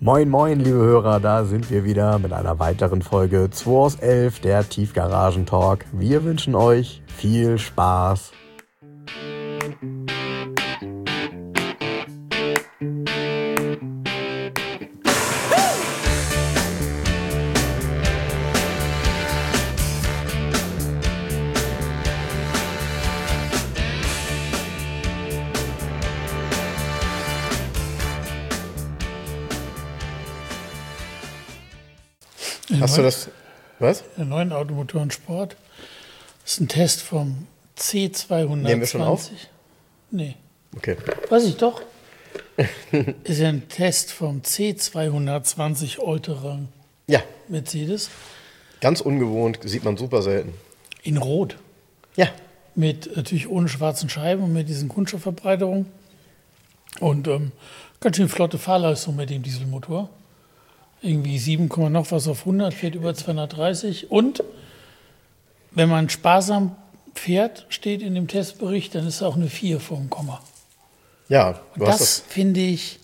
Moin moin liebe Hörer, da sind wir wieder mit einer weiteren Folge 2 aus 11, der Tiefgaragen-Talk. Wir wünschen euch viel Spaß. Hast du das? Was? Der neuen Automotoren-Sport. Das ist ein Test vom C220. Nehmen wir schon auf? Nee. Okay. Weiß ich doch. Ist ja ein Test vom C220 Allterrain Ja, Mercedes. ganz ungewohnt, sieht man super selten. In Rot. Ja, Mit natürlich ohne schwarzen Scheiben und mit diesen Kunststoffverbreiterungen. Und ganz schön flotte Fahrleistung mit dem Dieselmotor. Irgendwie 7, noch was auf 100, fährt über 230. Und wenn man sparsam fährt, steht in dem Testbericht, dann ist auch eine 4 vor dem Komma. ja. Und das finde ich,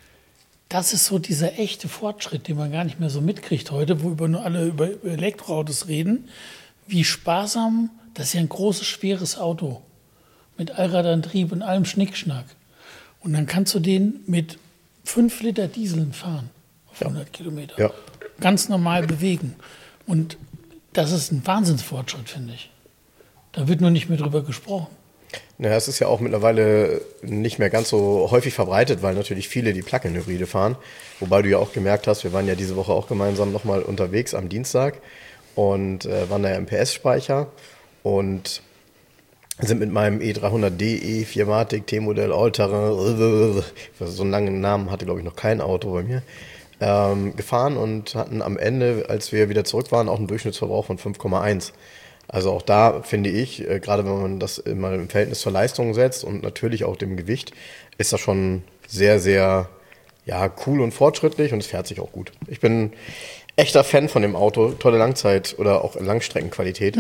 das ist so dieser echte Fortschritt, den man gar nicht mehr so mitkriegt heute, wo nur alle über Elektroautos reden. Wie sparsam, das ist ja ein großes, schweres Auto mit Allradantrieb und allem Schnickschnack. Und dann kannst du den mit 5 Liter Dieseln fahren. 100 Kilometer. Ja. Ganz normal bewegen. Und das ist ein Wahnsinnsfortschritt, finde ich. Da wird nur nicht mehr drüber gesprochen. Naja, es ist ja auch mittlerweile nicht mehr ganz so häufig verbreitet, weil natürlich viele die Plug-in-Hybride fahren. Wobei du ja auch gemerkt hast, wir waren ja diese Woche auch gemeinsam nochmal unterwegs am Dienstag und waren da ja im PS-Speicher und sind mit meinem E300D, E4matic, T-Modell, Allterrain, so einen langen Namen hatte, glaube ich, noch kein Auto bei mir, gefahren und hatten am Ende, als wir wieder zurück waren, auch einen Durchschnittsverbrauch von 5,1. Also auch da finde ich, gerade wenn man das mal im Verhältnis zur Leistung setzt und natürlich auch dem Gewicht, ist das schon sehr, sehr cool und fortschrittlich und es fährt sich auch gut. Ich bin echter Fan von dem Auto, tolle Langzeit- oder auch Langstreckenqualität.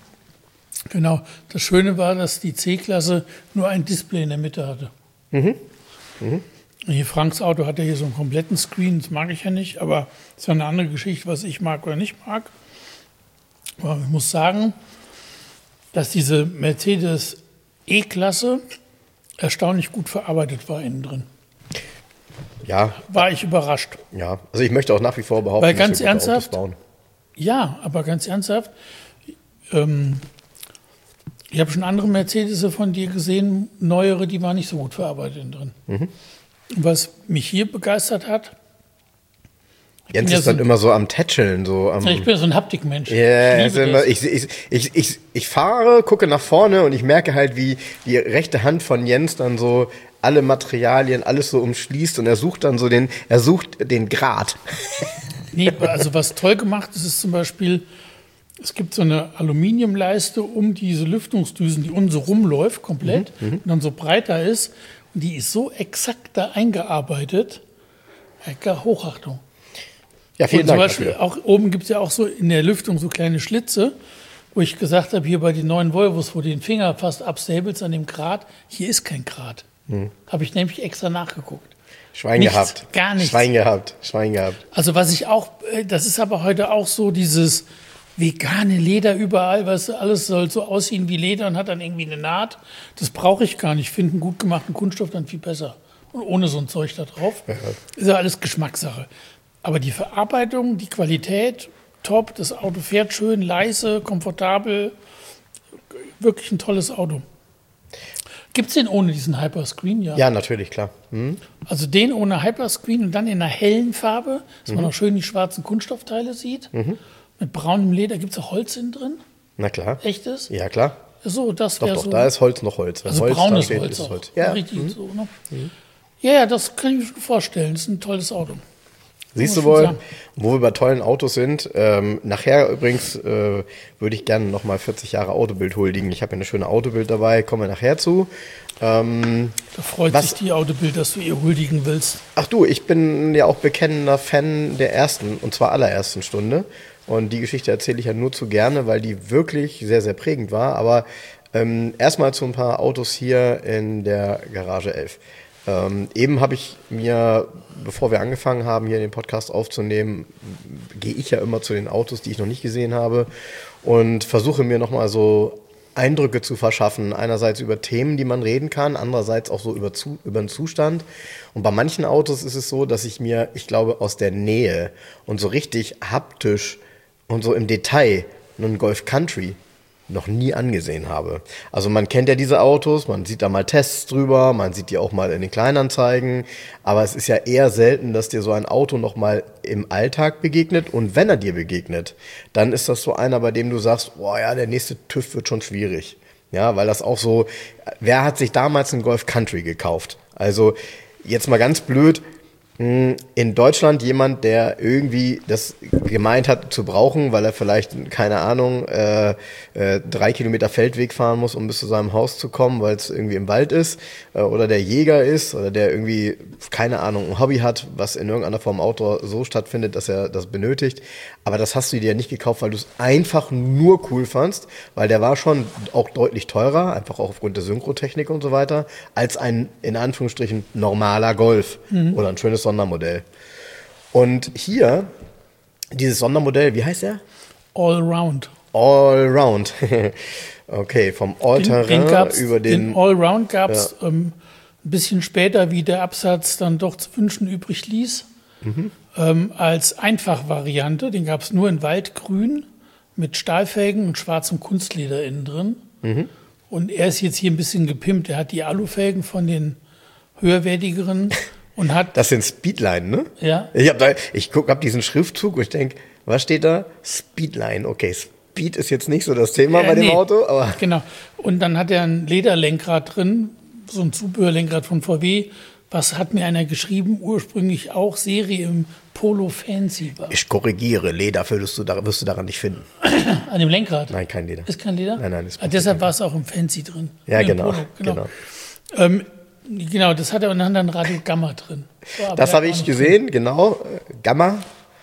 Genau. Das Schöne war, dass die C-Klasse nur ein Display in der Mitte hatte. Hier Franks Auto hat ja hier so einen kompletten Screen, das mag ich ja nicht, aber das ist ja eine andere Geschichte, was ich mag oder nicht mag. Aber ich muss sagen, dass diese Mercedes E-Klasse erstaunlich gut verarbeitet war innen drin. Ja, War ich überrascht. ja. Also ich möchte auch nach wie vor behaupten, Weil ganz dass wir gute ernsthaft, Autos bauen. Ja, aber ganz ernsthaft, ich habe schon andere Mercedes von dir gesehen, neuere, die waren nicht so gut verarbeitet innen drin. Was mich hier begeistert hat, Jens ja ist dann immer so am Tätscheln, so am... ich bin ja so ein Haptikmensch. Ja, Ich liebe das. ich fahre, gucke nach vorne und ich merke halt, wie die rechte Hand von Jens dann so alle Materialien, alles so umschließt und er sucht dann so den Grat. Nee, also was toll gemacht ist, ist zum Beispiel, es gibt so eine Aluminiumleiste um diese Lüftungsdüsen, die unten so rumläuft komplett und dann so breiter ist. Und die ist so exakt da eingearbeitet. Hochachtung. Ja, vielen Und zum Dank Beispiel dafür. auch oben gibt es ja auch so in der Lüftung so kleine Schlitze, wo ich gesagt habe, hier bei den neuen Volvos, wo du den Finger fast absäbelst an dem Grat, hier ist kein Grat. Habe ich nämlich extra nachgeguckt. Schwein Nichts, gehabt. gar nichts. Schwein gehabt. Also was ich auch, das ist aber heute auch so dieses vegane Leder überall, was alles soll so aussehen wie Leder und hat dann irgendwie eine Naht. Das brauche ich gar nicht. Ich finde einen gut gemachten Kunststoff dann viel besser. Und ohne so ein Zeug da drauf. Ist ja alles Geschmackssache. Aber die Verarbeitung, die Qualität, top. Das Auto fährt schön, leise, komfortabel. Wirklich ein tolles Auto. Gibt es den ohne diesen Hyperscreen? Ja, natürlich, klar. Also den ohne Hyperscreen und dann in einer hellen Farbe, dass man auch schön die schwarzen Kunststoffteile sieht. Mit braunem Leder. Gibt es auch Holz innen drin? Na klar. Echtes? Ja, klar. So, das Doch, wäre doch, so. da ist Holz noch Holz. Wenn Also Holz braunes da steht, Holz ist auch. Holz. Ja. Richtig so, ne? Ja, das kann ich mir schon vorstellen. Das ist ein tolles Auto. Siehst du Muss man wohl, sagen. wo wir bei tollen Autos sind. Nachher übrigens würde ich gerne nochmal 40 Jahre Autobild huldigen. Ich habe ja eine schöne Autobild dabei, kommen wir nachher zu. Da freut sich die Autobild, dass du ihr huldigen willst. Ach du, ich bin ja auch bekennender Fan der ersten, und zwar allerersten Stunde. Und die Geschichte erzähle ich ja nur zu gerne, weil die wirklich sehr, sehr prägend war. Aber erstmal zu ein paar Autos hier in der Garage 11. Eben habe ich mir, bevor wir angefangen haben, hier den Podcast aufzunehmen, gehe ich ja immer zu den Autos, die ich noch nicht gesehen habe und versuche mir nochmal so Eindrücke zu verschaffen. Einerseits über Themen, die man reden kann, andererseits auch so über den Zustand. Und bei manchen Autos ist es so, dass ich glaube, aus der Nähe und so richtig haptisch und so im Detail einen Golf Country noch nie angesehen habe. Also man kennt ja diese Autos, man sieht da mal Tests drüber, man sieht die auch mal in den Kleinanzeigen, aber es ist ja eher selten, dass dir so ein Auto noch mal im Alltag begegnet und wenn er dir begegnet, dann ist das so einer, bei dem du sagst, boah ja, der nächste TÜV wird schon schwierig. Ja, weil das auch so, wer hat sich damals einen Golf Country gekauft? Also jetzt mal ganz blöd, in Deutschland jemand, der irgendwie das gemeint hat zu brauchen, weil er vielleicht, keine Ahnung, 3 Kilometer Feldweg fahren muss, um bis zu seinem Haus zu kommen, weil es irgendwie im Wald ist, oder der Jäger ist, oder der irgendwie, keine Ahnung, ein Hobby hat, was in irgendeiner Form Outdoor so stattfindet, dass er das benötigt. Aber das hast du dir nicht gekauft, weil du es einfach nur cool fandst, weil der war schon auch deutlich teurer, einfach auch aufgrund der Synchrotechnik und so weiter, als ein, in Anführungsstrichen, normaler Golf oder ein schönes Sondermodell. Und hier, dieses Sondermodell, wie heißt der? Allround. Allround. Okay, vom All-Terrain über den... Den Allround gab es ein bisschen später, wie der Absatz dann doch zu wünschen übrig ließ, als Einfachvariante. Den gab es nur in Waldgrün mit Stahlfelgen und schwarzem Kunstleder innen drin. Und er ist jetzt hier ein bisschen gepimpt. Er hat die Alufelgen von den höherwertigeren und hat... Das sind Speedline, ne? Ja. Ich hab diesen Schriftzug und ich denke, was steht da? Speedline. Okay, Speed ist jetzt nicht so das Thema bei dem Auto, aber... Genau. Und dann hat er ein Lederlenkrad drin, so ein Zubehörlenkrad von VW. Was hat mir einer geschrieben? Ursprünglich auch Serie im Polo Fancy war. Ich korrigiere, Leder wirst du daran nicht finden. An dem Lenkrad? Nein, kein Leder. Ist kein Leder? Nein, ist deshalb war es auch im Fancy drin. Ja, genau. Genau, das hat er und dann ein Radio Gamma drin. Das habe ich gesehen, genau. Gamma,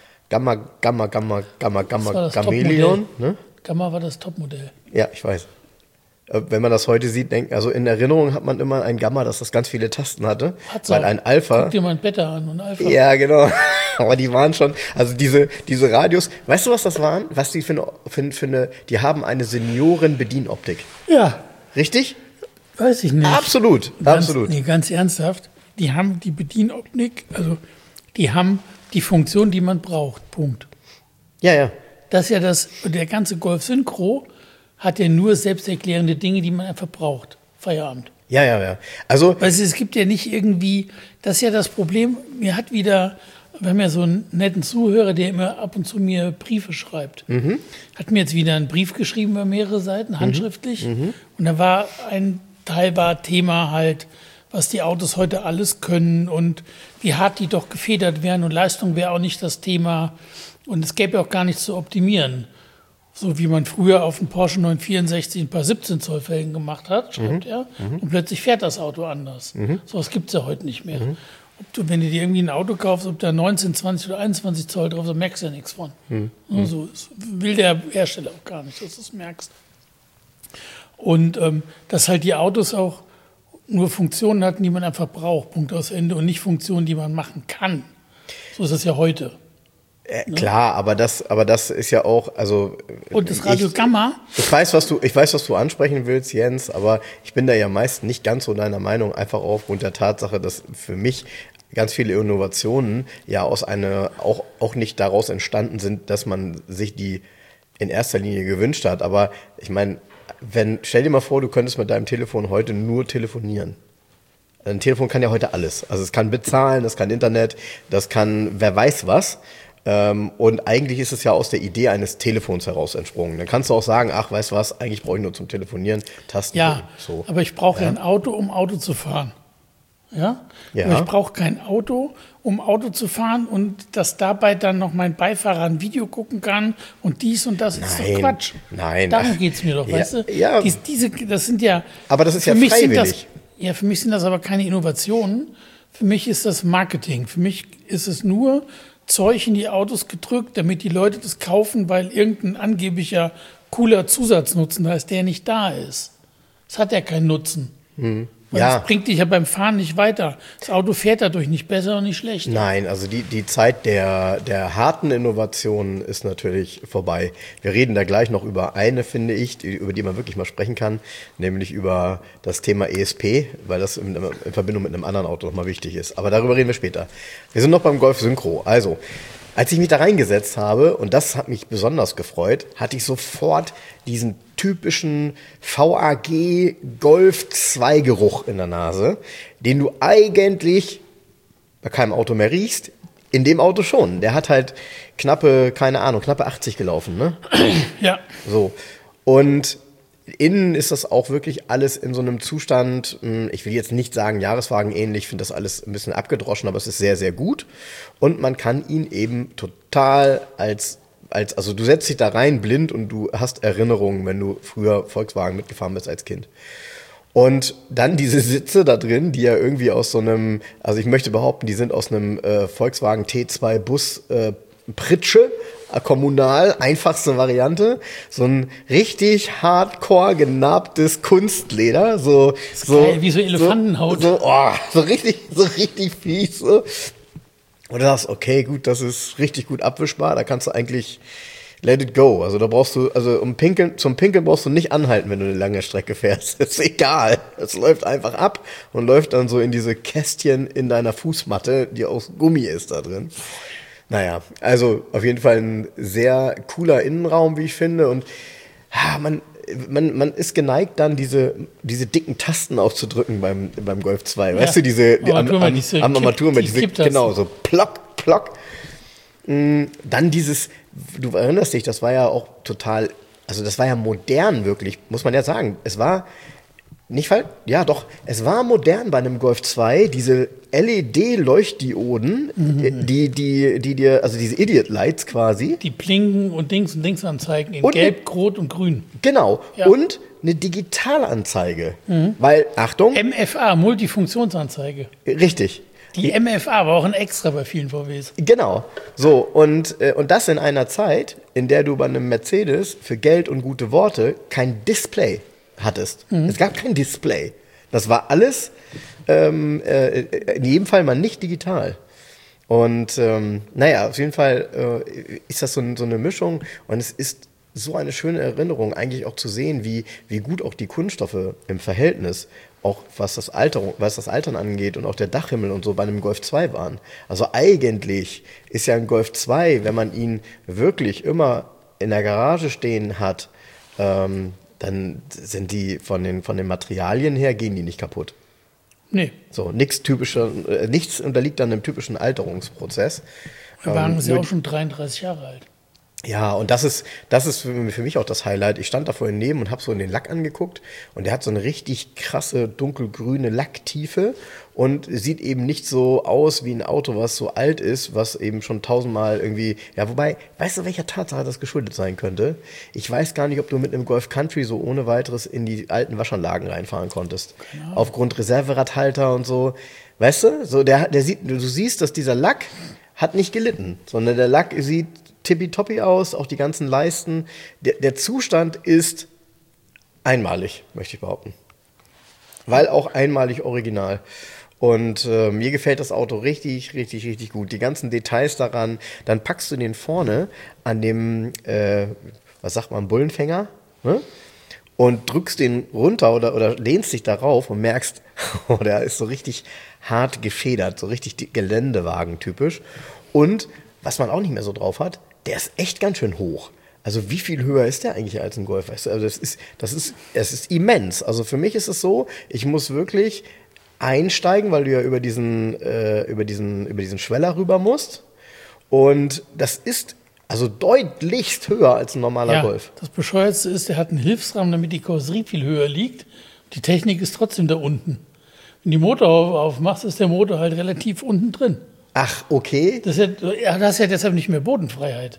Gameleon. Ne? Gamma war das Topmodell. Ja, ich weiß. Wenn man das heute sieht, also in Erinnerung hat man immer ein Gamma, das ganz viele Tasten hatte. Weil ein Alpha... Guck dir mal ein Beta an und Alpha. Ja, genau. Aber die waren schon, also diese Radios, weißt du, was das waren? Was die für eine, die haben eine Senioren-Bedienoptik. Ja. Richtig? Weiß ich nicht. Absolut. Nee, ganz ernsthaft. Die haben die Bedienoptik, also die haben die Funktion, die man braucht. Punkt. Ja. Das ist ja der ganze Golf Synchro hat ja nur selbsterklärende Dinge, die man einfach braucht. Feierabend. Ja. Also, es gibt ja nicht irgendwie, das ist ja das Problem, wir haben ja so einen netten Zuhörer, der immer ab und zu mir Briefe schreibt. Hat mir jetzt wieder einen Brief geschrieben über mehrere Seiten, handschriftlich. Und da war ein teilbar Thema halt, was die Autos heute alles können und wie hart die doch gefedert wären und Leistung wäre auch nicht das Thema. Und es gäbe auch gar nichts zu optimieren. So wie man früher auf dem Porsche 964 ein paar 17 Zoll Felgen gemacht hat, schreibt er. Und plötzlich fährt das Auto anders. So was gibt es ja heute nicht mehr. Wenn du dir irgendwie ein Auto kaufst, ob da 19, 20 oder 21 Zoll drauf ist, dann merkst du ja nichts von. So will der Hersteller auch gar nicht, dass du es merkst. Und dass halt die Autos auch nur Funktionen hatten, die man einfach braucht, Punkt aus Ende, und nicht Funktionen, die man machen kann. So ist es ja heute. Klar, aber das ist ja auch, also... Und das Radio Gamma? Ich weiß, was du ansprechen willst, Jens, aber ich bin da ja meist nicht ganz so deiner Meinung, einfach aufgrund der Tatsache, dass für mich ganz viele Innovationen ja aus auch nicht daraus entstanden sind, dass man sich die in erster Linie gewünscht hat. Aber ich meine, stell dir mal vor, du könntest mit deinem Telefon heute nur telefonieren. Ein Telefon kann ja heute alles. Also es kann bezahlen, das kann Internet, das kann wer weiß was. Und eigentlich ist es ja aus der Idee eines Telefons heraus entsprungen. Dann kannst du auch sagen, ach, weißt du was, eigentlich brauche ich nur zum Telefonieren Tasten. Ja, so. Aber ich brauche ja ein Auto, um Auto zu fahren. Ja? Aber ich brauche kein Auto, um Auto zu fahren und dass dabei dann noch mein Beifahrer ein Video gucken kann und dies und das. Ist doch Quatsch. Nein. Darum geht es mir doch, weißt du? Ja. Das sind ja... Aber das ist ja freiwillig. Für mich sind das aber keine Innovationen. Für mich ist das Marketing. Für mich ist es nur Zeug in die Autos gedrückt, damit die Leute das kaufen, weil irgendein angeblicher cooler Zusatznutzen da ist, der nicht da ist. Es hat ja keinen Nutzen. Weil das bringt dich ja beim Fahren nicht weiter. Das Auto fährt dadurch nicht besser und nicht schlechter. Nein, also die Zeit der harten Innovationen ist natürlich vorbei. Wir reden da gleich noch über eine, finde ich, über die man wirklich mal sprechen kann, nämlich über das Thema ESP, weil das in Verbindung mit einem anderen Auto nochmal wichtig ist. Aber darüber reden wir später. Wir sind noch beim Golf Synchro. Also, als ich mich da reingesetzt habe, und das hat mich besonders gefreut, hatte ich sofort diesen typischen VAG Golf 2 Geruch in der Nase, den du eigentlich bei keinem Auto mehr riechst, in dem Auto schon. Der hat halt knappe 80 gelaufen, ne? Ja. So. Und innen ist das auch wirklich alles in so einem Zustand, ich will jetzt nicht sagen Jahreswagen ähnlich, ich finde das alles ein bisschen abgedroschen, aber es ist sehr, sehr gut. Und man kann ihn eben total also du setzt dich da rein blind und du hast Erinnerungen, wenn du früher Volkswagen mitgefahren bist als Kind. Und dann diese Sitze da drin, die ja irgendwie aus so einem, also ich möchte behaupten, die sind aus einem Volkswagen T2 Bus Pritsche, kommunal, einfachste Variante, so ein richtig hardcore genarbtes Kunstleder, so geil, wie so Elefantenhaut. So richtig fies. So. Und du sagst, okay, gut, das ist richtig gut abwischbar, da kannst du eigentlich let it go. Also da brauchst du, zum Pinkeln brauchst du nicht anhalten, wenn du eine lange Strecke fährst. Ist egal. Es läuft einfach ab und läuft dann so in diese Kästchen in deiner Fußmatte, die aus Gummi ist da drin. Naja, also auf jeden Fall ein sehr cooler Innenraum, wie ich finde. Und man ist geneigt, dann diese dicken Tasten aufzudrücken beim Golf 2. Ja. Weißt du, diese Armaturen, genau, so plock, plock. Dann dieses, du erinnerst dich, das war ja auch total, also das war ja modern wirklich, muss man ja sagen. Es war nicht falsch, ja doch, es war modern bei einem Golf 2, diese LED-Leuchtdioden, die dir, also diese Idiot-Lights quasi. Die blinken und Dings anzeigen in Gelb, Rot und Grün. Genau, ja. Und eine Digitalanzeige, weil, Achtung. MFA, Multifunktionsanzeige. Richtig. Die MFA war auch ein Extra bei vielen VWs. Genau. So, und das in einer Zeit, in der du bei einem Mercedes für Geld und gute Worte kein Display hattest. Es gab kein Display. Das war alles in jedem Fall mal nicht digital. Und auf jeden Fall ist das so eine Mischung und es ist so eine schöne Erinnerung, eigentlich auch zu sehen, wie gut auch die Kunststoffe im Verhältnis, auch was das Altern angeht und auch der Dachhimmel und so bei einem Golf 2 waren. Also eigentlich ist ja ein Golf 2, wenn man ihn wirklich immer in der Garage stehen hat, dann sind die von den Materialien her, gehen die nicht kaputt. Nee. So, nichts unterliegt dann einem typischen Alterungsprozess. Der Wagen ist ja auch schon 33 Jahre alt. Ja, und das ist für mich auch das Highlight. Ich stand da vorhin neben und habe so in den Lack angeguckt und der hat so eine richtig krasse dunkelgrüne Lacktiefe und sieht eben nicht so aus wie ein Auto, was so alt ist, was eben schon 1000-mal irgendwie, ja, wobei, weißt du, welcher Tatsache das geschuldet sein könnte? Ich weiß gar nicht, ob du mit einem Golf Country so ohne weiteres in die alten Waschanlagen reinfahren konntest. Genau. Aufgrund Reserveradhalter und so. Weißt du, so du siehst, dass dieser Lack hat nicht gelitten, sondern der Lack sieht tippitoppi aus, auch die ganzen Leisten. Der Zustand ist einmalig, möchte ich behaupten. Weil auch einmalig original. Und mir gefällt das Auto richtig, richtig, richtig gut. Die ganzen Details daran. Dann packst du den vorne an dem, was sagt man, Bullenfänger, ne? Und drückst den runter oder lehnst dich darauf und merkst, oh, der ist so richtig hart gefedert, so richtig Geländewagen-typisch. Und was man auch nicht mehr so drauf hat, der ist echt ganz schön hoch. Also wie viel höher ist der eigentlich als ein Golf? Weißt du? Also es ist immens. Also für mich ist es so, ich muss wirklich einsteigen, weil du ja über diesen Schweller rüber musst. Und das ist also deutlichst höher als ein normaler Golf. Das Bescheuertste ist, der hat einen Hilfsrahmen, damit die Karosserie viel höher liegt. Die Technik ist trotzdem da unten. Wenn die Motor aufmachst, ist der Motor halt relativ unten drin. Ach, okay. Das ist ja deshalb nicht mehr Bodenfreiheit.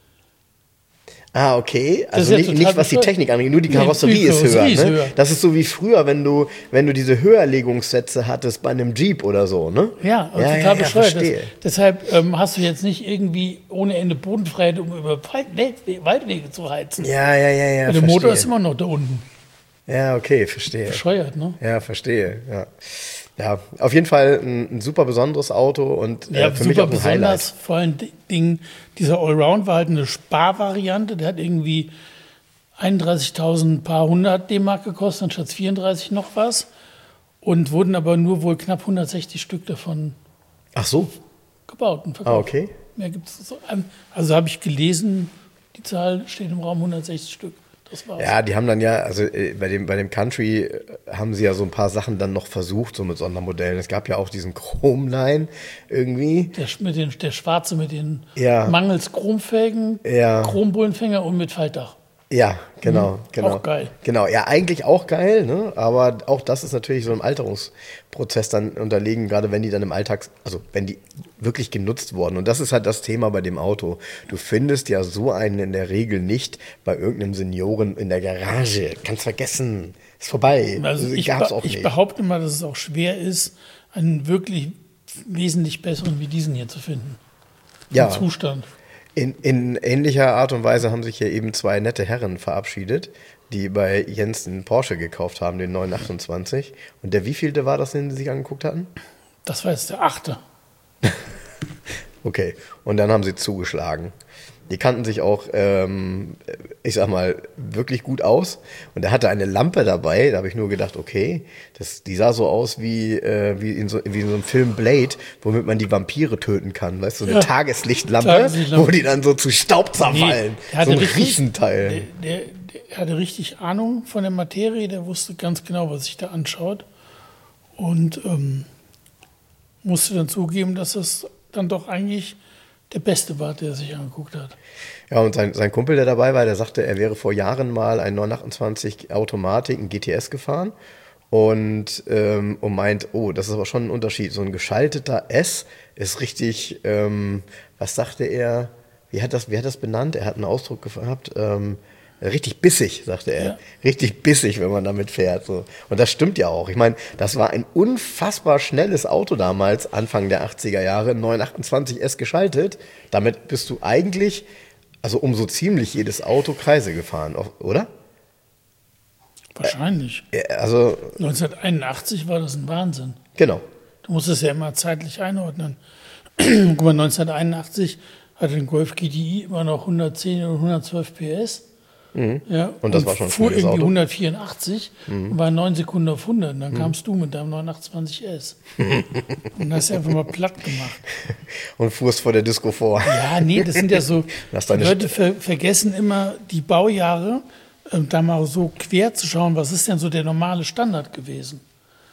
Ah, okay. Also nicht was die Technik angeht, nur die Karosserie ist höher. Ne? Das ist so wie früher, wenn du diese Höherlegungssätze hattest bei einem Jeep oder so, ne? Ja, total bescheuert. Deshalb hast du jetzt nicht irgendwie ohne Ende Bodenfreiheit, um über Waldwege zu heizen. Ja. Der Motor ist immer noch da unten. Ja, okay, verstehe. Bescheuert, ne? Ja, verstehe. Ja. Ja, auf jeden Fall ein super besonderes Auto und Ja, für mich super auch ein besonders. Highlight. Vor allen Dingen, dieser Allround war halt eine Sparvariante. Der hat irgendwie 31.000 paar 100 D-Mark gekostet, anstatt 34 noch was. Und wurden aber nur wohl knapp 160 Stück davon Ach so. gebaut und verkauft. Okay. Mehr gibt's so. Also habe ich gelesen, die Zahl steht im Raum 160 Stück. Das war's. Ja, die haben dann ja, also bei dem Country haben sie ja so ein paar Sachen dann noch versucht, so mit Sondermodellen. Es gab ja auch diesen Chromline irgendwie. Der Schwarze mit den Ja. mangels Chromfelgen, Ja. Chrombullenfänger und mit Faltdach. Ja, genau. Auch geil. Genau, ja, eigentlich auch geil, ne? Aber auch das ist natürlich so einem Alterungsprozess dann unterlegen, gerade wenn die dann im Alltag, also wenn die wirklich genutzt wurden. Und das ist halt das Thema bei dem Auto. Du findest ja so einen in der Regel nicht bei irgendeinem Senioren in der Garage. Kannst vergessen. Ist vorbei. Also Gab's auch ich nicht. behaupte mal, dass es auch schwer ist, einen wirklich wesentlich besseren wie diesen hier zu finden. Ja. Im Zustand. In ähnlicher Art und Weise haben sich hier eben zwei nette Herren verabschiedet, die bei Jens einen Porsche gekauft haben, den 928. Und der wievielte war das, den sie sich angeguckt hatten? Das war jetzt der 8. Okay, und dann haben sie zugeschlagen. Die kannten sich auch, ich sag mal, wirklich gut aus. Und er hatte eine Lampe dabei, da habe ich nur gedacht, okay, die sah so aus wie in so einem Film Blade, womit man die Vampire töten kann. Weißt du, so eine Tageslichtlampe, wo die dann so zu Staub zerfallen. So ein Riesenteil. Der hatte richtig Ahnung von der Materie, der wusste ganz genau, was sich da anschaut. Und musste dann zugeben, dass das dann doch eigentlich der Beste war, der sich angeguckt hat. Ja, und sein Kumpel, der dabei war, der sagte, er wäre vor Jahren mal ein 928 Automatik, ein GTS gefahren und meint, oh, das ist aber schon ein Unterschied. So ein geschalteter S ist richtig, was sagte er, wie hat das benannt? Er hat einen Ausdruck gehabt, richtig bissig, sagte er. Ja. Richtig bissig, wenn man damit fährt. So. Und das stimmt ja auch. Ich meine, das war ein unfassbar schnelles Auto damals, Anfang der 80er Jahre, 928S geschaltet. Damit bist du eigentlich, also um so ziemlich jedes Auto Kreise gefahren, oder? Wahrscheinlich. Also 1981 war das ein Wahnsinn. Genau. Du musst es ja immer zeitlich einordnen. Guck mal, 1981 hatte ein Golf GTI immer noch 110 oder 112 PS. Mhm. Ja, und das war schon ein fuhr irgendwie Auto. 184 und war 9 Sekunden auf 100. Und dann kamst du mit deinem 928S. Und hast einfach mal platt gemacht. Und fuhrst vor der Disco vor. Ja, nee, das sind ja so, die Leute vergessen immer die Baujahre, da mal so quer zu schauen, was ist denn so der normale Standard gewesen.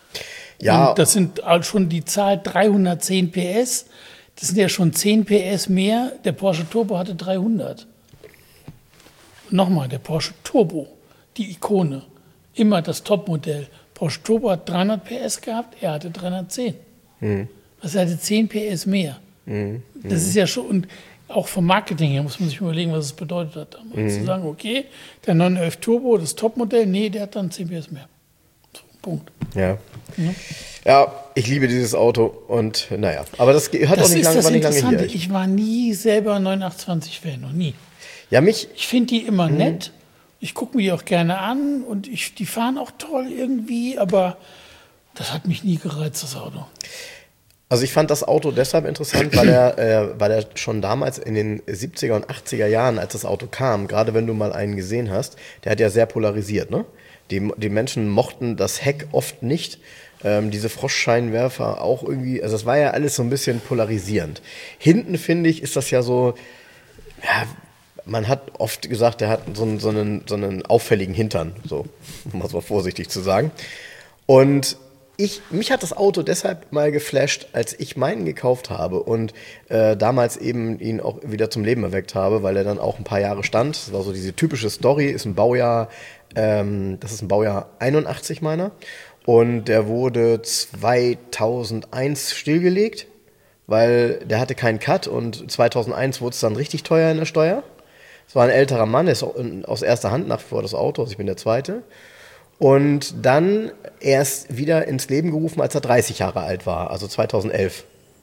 Ja. Und das sind schon die Zahl 310 PS. Das sind ja schon 10 PS mehr. Der Porsche Turbo hatte 300. Nochmal, der Porsche Turbo, die Ikone, immer das Topmodell. Porsche Turbo hat 300 PS gehabt, er hatte 310. Also er hatte 10 PS mehr. Das ist ja schon, und auch vom Marketing her muss man sich überlegen, was es bedeutet hat damals. Zu sagen, okay, der 911 Turbo, das Topmodell, nee, der hat dann 10 PS mehr. So, Punkt. Ja. Ja, ich liebe dieses Auto und naja, aber das hat auch nicht lange hier. Ich war nie selber 928-Fan, noch nie. Ja, ich finde die immer nett. Ich gucke mir die auch gerne an und die fahren auch toll irgendwie, aber das hat mich nie gereizt, das Auto. Also ich fand das Auto deshalb interessant, weil er schon damals in den 70er und 80er Jahren, als das Auto kam, gerade wenn du mal einen gesehen hast, der hat ja sehr polarisiert, ne? Die Menschen mochten das Heck oft nicht. Diese Froschscheinwerfer auch irgendwie, also das war ja alles so ein bisschen polarisierend. Hinten, finde ich, ist das ja so, ja, man hat oft gesagt, der hat so einen auffälligen Hintern, so, um mal so vorsichtig zu sagen. Und mich hat das Auto deshalb mal geflasht, als ich meinen gekauft habe und damals eben ihn auch wieder zum Leben erweckt habe, weil er dann auch ein paar Jahre stand. Das war so diese typische Story, ist ein Baujahr, das ist ein Baujahr 81 meiner. Und der wurde 2001 stillgelegt, weil der hatte keinen Cut und 2001 wurde es dann richtig teuer in der Steuer. Es war ein älterer Mann, der ist aus erster Hand nach wie vor das Auto, also ich bin der Zweite. Und dann erst wieder ins Leben gerufen, als er 30 Jahre alt war, also 2011.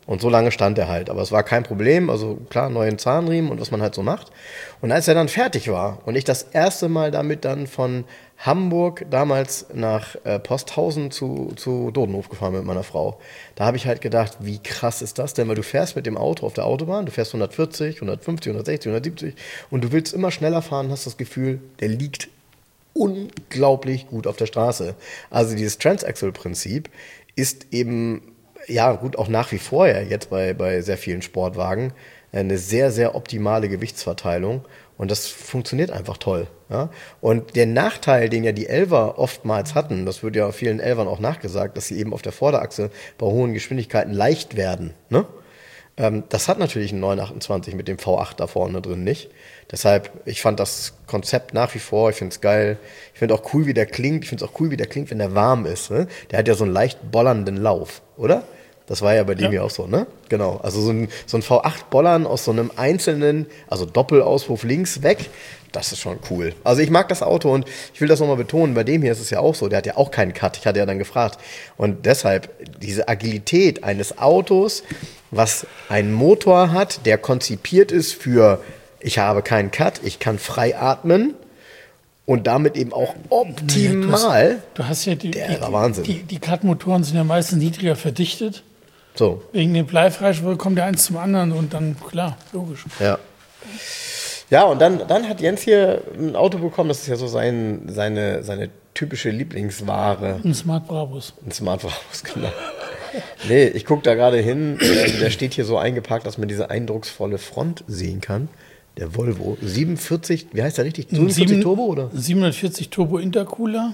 Und so lange stand er halt. Aber es war kein Problem. Also klar, neuen Zahnriemen und was man halt so macht. Und als er dann fertig war und ich das erste Mal damit dann von Hamburg damals nach Posthausen zu Dodenhof gefahren mit meiner Frau, da habe ich halt gedacht, wie krass ist das denn? Weil du fährst mit dem Auto auf der Autobahn, du fährst 140, 150, 160, 170 und du willst immer schneller fahren, hast das Gefühl, der liegt unglaublich gut auf der Straße. Also dieses Transaxle-Prinzip ist eben, ja gut, auch nach wie vor ja jetzt bei sehr vielen Sportwagen eine sehr, sehr optimale Gewichtsverteilung und das funktioniert einfach toll. Ja? Und der Nachteil, den ja die Elfer oftmals hatten, das wird ja vielen Elfern auch nachgesagt, dass sie eben auf der Vorderachse bei hohen Geschwindigkeiten leicht werden. Ne? Das hat natürlich ein 928 mit dem V8 da vorne drin nicht. Deshalb, ich fand das Konzept nach wie vor, ich finde es geil. Ich finde auch cool, wie der klingt. Ich finde es auch cool, wie der klingt, wenn der warm ist. Ne? Der hat ja so einen leicht bollernden Lauf, oder? Das war ja bei dem ja auch so, ne? Genau. Also so ein V8-Bollern aus so einem einzelnen, also Doppelauspuff links weg, das ist schon cool. Also ich mag das Auto und ich will das nochmal betonen, bei dem hier ist es ja auch so, der hat ja auch keinen Cut, ich hatte ja dann gefragt. Und deshalb, diese Agilität eines Autos, was einen Motor hat, der konzipiert ist für, ich habe keinen Cut, ich kann frei atmen und damit eben auch optimal. Du hast ja Wahnsinn. Die Cut-Motoren sind ja meistens niedriger verdichtet. So. Wegen dem Bleifreischwur kommt der eins zum anderen und dann, klar, logisch. Ja. Ja, und dann hat Jens hier ein Auto bekommen, das ist ja so seine typische Lieblingsware. Ein Smart Brabus. Ein Smart Brabus, genau. Nee, ich gucke da gerade hin, der steht hier so eingeparkt, dass man diese eindrucksvolle Front sehen kann. Der Volvo 47, wie heißt der richtig? 47 Turbo, oder? 740 Turbo Intercooler.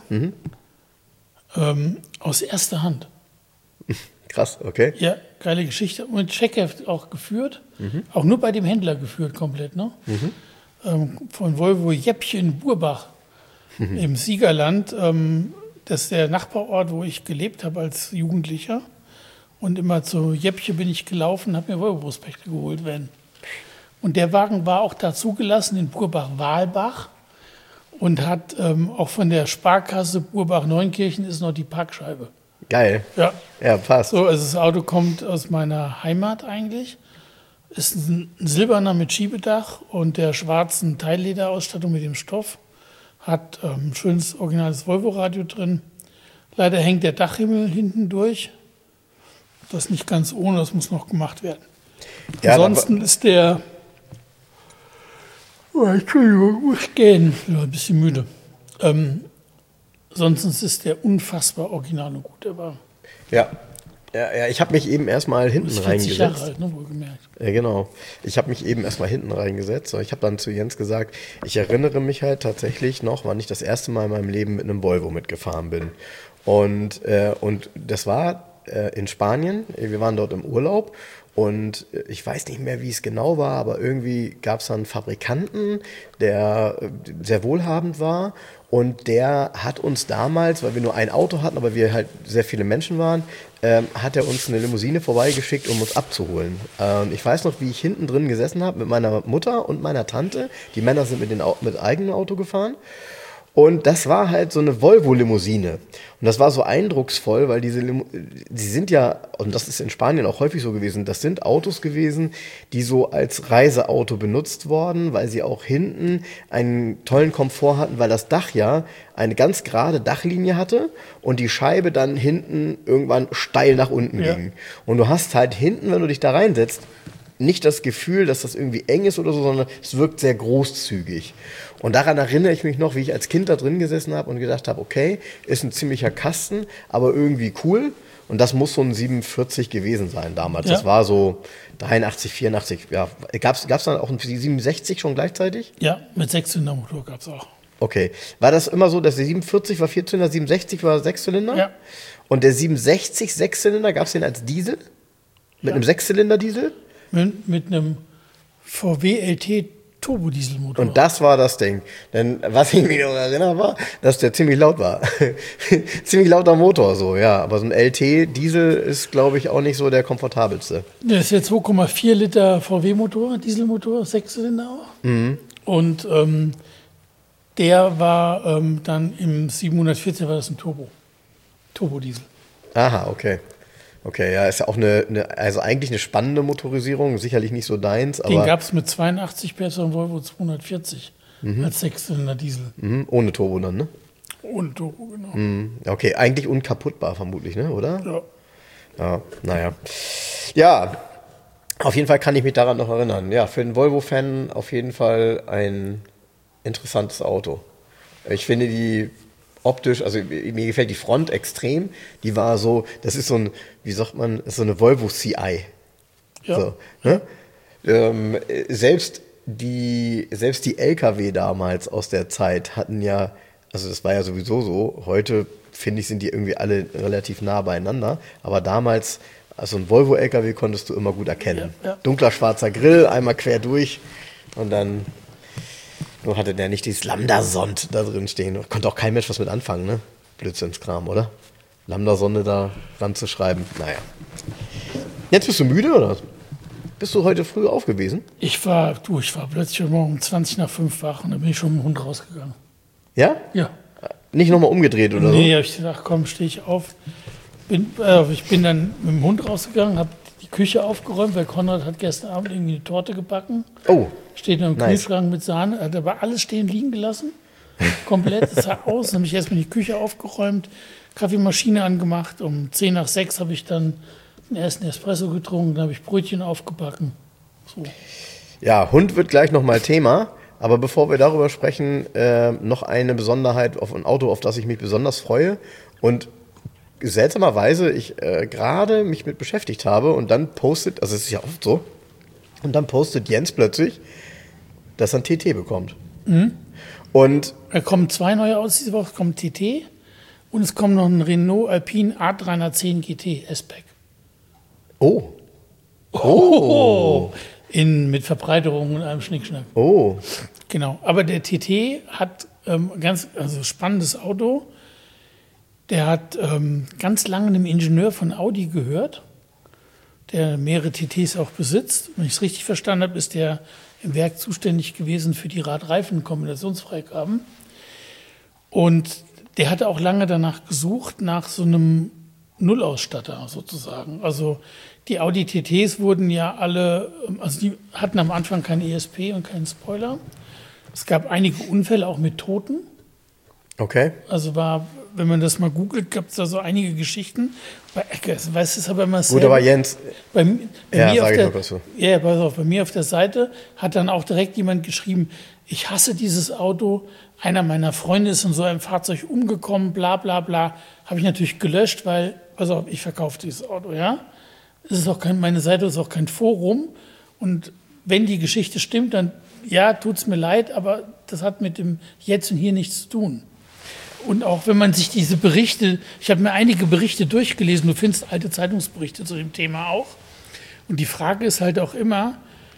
Aus erster Hand. Krass, okay. Ja, geile Geschichte. Und Checkheft auch geführt. Auch nur bei dem Händler geführt komplett, ne? Von Volvo Jeppchen Burbach im Siegerland. Das ist der Nachbarort, wo ich gelebt habe als Jugendlicher. Und immer zu Jeppchen bin ich gelaufen, habe mir Volvo-Prospekte geholt, wenn. Und der Wagen war auch da zugelassen in Burbach-Walbach und hat auch von der Sparkasse Burbach-Neunkirchen ist noch die Parkscheibe. Geil. Ja. Ja, passt. So, also das Auto kommt aus meiner Heimat eigentlich. Ist ein silberner mit Schiebedach und der schwarzen Teillederausstattung mit dem Stoff. Hat ein schönes originales Volvo-Radio drin. Leider hängt der Dachhimmel hinten durch. Das ist nicht ganz ohne, das muss noch gemacht werden. Ja, ansonsten ist der... Oh, Entschuldigung, muss gehen. Ich bin ein bisschen müde. Sonst ist der unfassbar original und gut, der Wagen. Ja, ich habe mich eben erstmal hinten reingesetzt. Jahre alt, ne, wohlgemerkt. Ja, genau. Ich habe mich eben erstmal hinten reingesetzt. Ich habe dann zu Jens gesagt, ich erinnere mich halt tatsächlich noch, wann ich das erste Mal in meinem Leben mit einem Volvo mitgefahren bin. Und das war in Spanien. Wir waren dort im Urlaub. Und ich weiß nicht mehr, wie es genau war, aber irgendwie gab es einen Fabrikanten, der sehr wohlhabend war. Und der hat uns damals, weil wir nur ein Auto hatten, aber wir halt sehr viele Menschen waren, hat er uns eine Limousine vorbeigeschickt, um uns abzuholen. Ich weiß noch, wie ich hinten drin gesessen habe mit meiner Mutter und meiner Tante. Die Männer sind mit eigenem Auto gefahren. Und das war halt so eine Volvo-Limousine. Und das war so eindrucksvoll, weil die sind ja, und das ist in Spanien auch häufig so gewesen, das sind Autos gewesen, die so als Reiseauto benutzt worden, weil sie auch hinten einen tollen Komfort hatten, weil das Dach ja eine ganz gerade Dachlinie hatte und die Scheibe dann hinten irgendwann steil nach unten ging. Und du hast halt hinten, wenn du dich da reinsetzt, nicht das Gefühl, dass das irgendwie eng ist oder so, sondern es wirkt sehr großzügig. Und daran erinnere ich mich noch, wie ich als Kind da drin gesessen habe und gedacht habe, okay, ist ein ziemlicher Kasten, aber irgendwie cool. Und das muss so ein 47 gewesen sein damals. Ja. Das war so 83, 84. Ja. Gab's dann auch ein 67 schon gleichzeitig? Ja, mit Sechszylindermotor gab es auch. Okay. War das immer so, dass der 47 war Vierzylinder, 67 war Sechszylinder? Ja. Und der 67 Sechszylinder, gab es den als Diesel? Mit einem Sechszylinder-Diesel? Mit einem VW LT Turbodieselmotor. Und das war das Ding. Denn was ich mich noch erinnere war, dass der ziemlich laut war. Ziemlich lauter Motor so, ja. Aber so ein LT-Diesel ist, glaube ich, auch nicht so der komfortabelste. Das ist der 2,4 Liter VW-Motor, Dieselmotor, Sechszylinder auch. Mhm. Und der war dann im 714 war das ein Turbodiesel. Aha, okay. Okay, ja, ist ja auch also eigentlich eine spannende Motorisierung, sicherlich nicht so deins, aber. Den gab es mit 82 PS und Volvo 240 als Sechszylinder Diesel. Ohne Turbo dann, ne? Und Turbo, genau. Okay, eigentlich unkaputtbar vermutlich, ne, oder? Ja. Ja, naja. Ja, auf jeden Fall kann ich mich daran noch erinnern. Ja, für einen Volvo-Fan auf jeden Fall ein interessantes Auto. Ich finde die optisch, also mir gefällt die Front extrem. Die war so, das ist so ein, wie sagt man, so eine Volvo CI. Ja. So, ne? Selbst die LKW damals aus der Zeit hatten ja, also das war ja sowieso so, heute finde ich, sind die irgendwie alle relativ nah beieinander, aber damals, also ein Volvo-LKW konntest du immer gut erkennen. Ja. Dunkler schwarzer Grill, einmal quer durch und dann, nur hatte der nicht dieses Lambda-Sond da drin stehen. Konnte auch kein Mensch was mit anfangen, ne? Blödsinnskram, oder? Lambda-Sonde da ranzuschreiben, naja. Jetzt bist du müde, oder? Bist du heute früh auf gewesen? Ich war plötzlich heute Morgen um 20 nach 5 wach und dann bin ich schon mit dem Hund rausgegangen. Ja? Ja. Nicht nochmal umgedreht oder Nee, hab ich gedacht, komm, stehe ich auf. Ich bin dann mit dem Hund rausgegangen, habe die Küche aufgeräumt, weil Konrad hat gestern Abend irgendwie eine Torte gebacken. Oh. Steht noch im Nice. Kühlschrank mit Sahne, hat aber alles stehen liegen gelassen. Komplett, es sah aus. Dann habe ich erstmal die Küche aufgeräumt, Kaffeemaschine angemacht. Um 10 nach 6 habe ich dann den ersten Espresso getrunken, dann habe ich Brötchen aufgebacken. So. Ja, Hund wird gleich nochmal Thema. Aber bevor wir darüber sprechen, noch eine Besonderheit auf ein Auto, auf das ich mich besonders freue. Und seltsamerweise ich gerade mich mit beschäftigt habe und dann postet, also es ist ja oft so, und dann postet Jens plötzlich, dass er ein TT bekommt. Und Da kommen 2 neue aus diese Woche, es kommt TT und es kommt noch ein Renault Alpine A310 GT S-Pack. Mit Verbreiterung und allem Schnickschnack. Oh. Genau, aber der TT hat spannendes Auto. Der hat ganz lange einem Ingenieur von Audi gehört, der mehrere TTs auch besitzt. Wenn ich es richtig verstanden habe, ist der im Werk zuständig gewesen für die Radreifen-Kombinationsfreigaben. Und der hatte auch lange danach gesucht, nach so einem Nullausstatter sozusagen. Also die Audi TTs wurden ja alle, also die hatten am Anfang kein ESP und keinen Spoiler. Es gab einige Unfälle auch mit Toten. Okay. Also wenn man das mal googelt, gab es da so einige Geschichten. Weißt du, es ist aber immer Gut, aber Jens, bei ja, mir sag auf ich der, noch was so. ja, pass auf, bei mir auf der Seite hat dann auch direkt jemand geschrieben, ich hasse dieses Auto, einer meiner Freunde ist in so einem Fahrzeug umgekommen, bla bla bla. Habe ich natürlich gelöscht, weil, pass auf, ich verkaufe dieses Auto, ja. Es ist auch meine Seite ist auch kein Forum und wenn die Geschichte stimmt, dann ja, tut's mir leid, aber das hat mit dem Jetzt und Hier nichts zu tun. Und auch wenn man sich diese Berichte, ich habe mir einige Berichte durchgelesen, du findest alte Zeitungsberichte zu dem Thema auch. Und die Frage ist halt auch immer,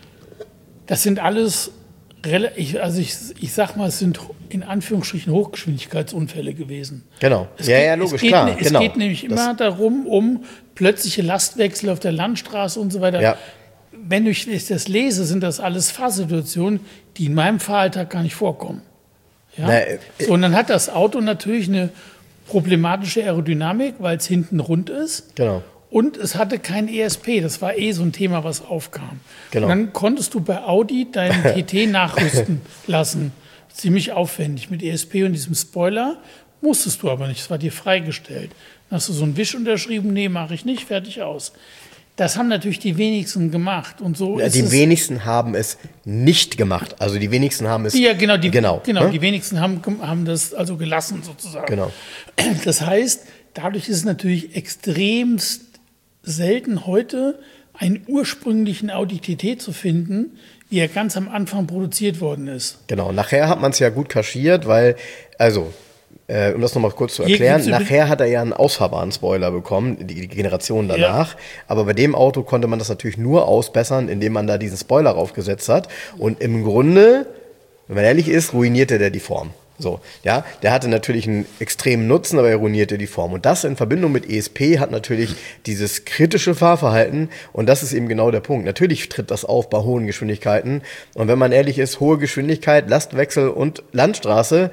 das sind alles, ich sag mal, es sind in Anführungsstrichen Hochgeschwindigkeitsunfälle gewesen. Genau. Es geht nämlich immer darum, um plötzliche Lastwechsel auf der Landstraße und so weiter. Ja. Wenn ich das lese, sind das alles Fahrsituationen, die in meinem Fahralltag gar nicht vorkommen. Ja? So, und dann hat das Auto natürlich eine problematische Aerodynamik, weil es hinten rund ist. Genau. Und es hatte kein ESP. Das war so ein Thema, was aufkam. Genau. Und dann konntest du bei Audi deinen TT nachrüsten lassen. Ziemlich aufwendig mit ESP und diesem Spoiler. Musstest du aber nicht. Es war dir freigestellt. Dann hast du so einen Wisch unterschrieben. Nee, mache ich nicht. Fertig aus. Das haben natürlich die wenigsten gemacht. Und so Ja, die wenigsten haben es nicht gemacht. Also die wenigsten haben es. Ja, genau. Die ne? wenigsten haben das also gelassen sozusagen. Genau. Das heißt, dadurch ist es natürlich extremst selten heute einen ursprünglichen Audi TT zu finden, wie er ganz am Anfang produziert worden ist. Genau. Nachher hat man es ja gut kaschiert, weil, also, um das nochmal kurz zu erklären, nachher hat er ja einen ausfahrbaren Spoiler bekommen, die Generation danach. Ja. Aber bei dem Auto konnte man das natürlich nur ausbessern, indem man da diesen Spoiler raufgesetzt hat. Und im Grunde, wenn man ehrlich ist, ruinierte der die Form. So, ja, der hatte natürlich einen extremen Nutzen, aber er ruinierte die Form. Und das in Verbindung mit ESP hat natürlich dieses kritische Fahrverhalten. Und das ist eben genau der Punkt. Natürlich tritt das auf bei hohen Geschwindigkeiten. Und wenn man ehrlich ist, hohe Geschwindigkeit, Lastwechsel und Landstraße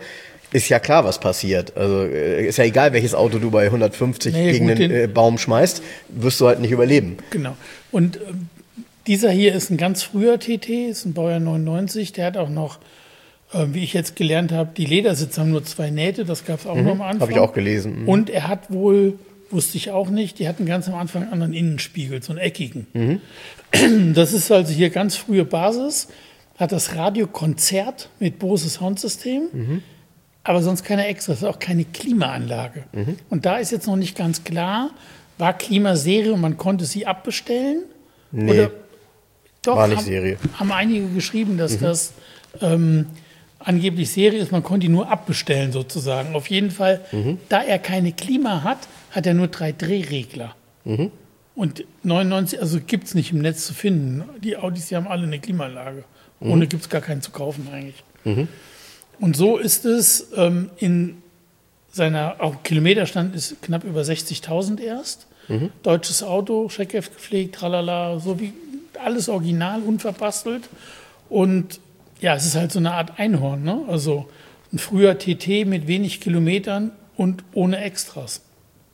ist ja klar, was passiert. Also ist ja egal, welches Auto du bei 150 gegen den Baum schmeißt, wirst du halt nicht überleben. Genau. Und dieser hier ist ein ganz früher TT, ist ein Baujahr 99, der hat auch noch, wie ich jetzt gelernt habe, die Ledersitze haben nur 2 Nähte, das gab es auch noch am Anfang. Habe ich auch gelesen. Und er hat wohl, wusste ich auch nicht, die hatten ganz am Anfang einen anderen Innenspiegel, so einen eckigen. Das ist also hier ganz frühe Basis, hat das Radiokonzert mit Bose Soundsystem, aber sonst keine Extras, auch keine Klimaanlage. Und da ist jetzt noch nicht ganz klar, war Klimaserie und man konnte sie abbestellen? Nee, oder doch, war nicht Serie. Haben einige geschrieben, dass das angeblich Serie ist, man konnte die nur abbestellen sozusagen. Auf jeden Fall, da er keine Klima hat, hat er nur 3 Drehregler. Und 99, also gibt es nicht im Netz zu finden. Die Audis, die haben alle eine Klimaanlage. Ohne gibt es gar keinen zu kaufen eigentlich. Und so ist es in seiner, auch Kilometerstand ist knapp über 60.000 erst. Deutsches Auto, Scheckheft gepflegt, tralala, so wie alles original, unverbastelt. Und ja, es ist halt so eine Art Einhorn, ne? Also ein früher TT mit wenig Kilometern und ohne Extras.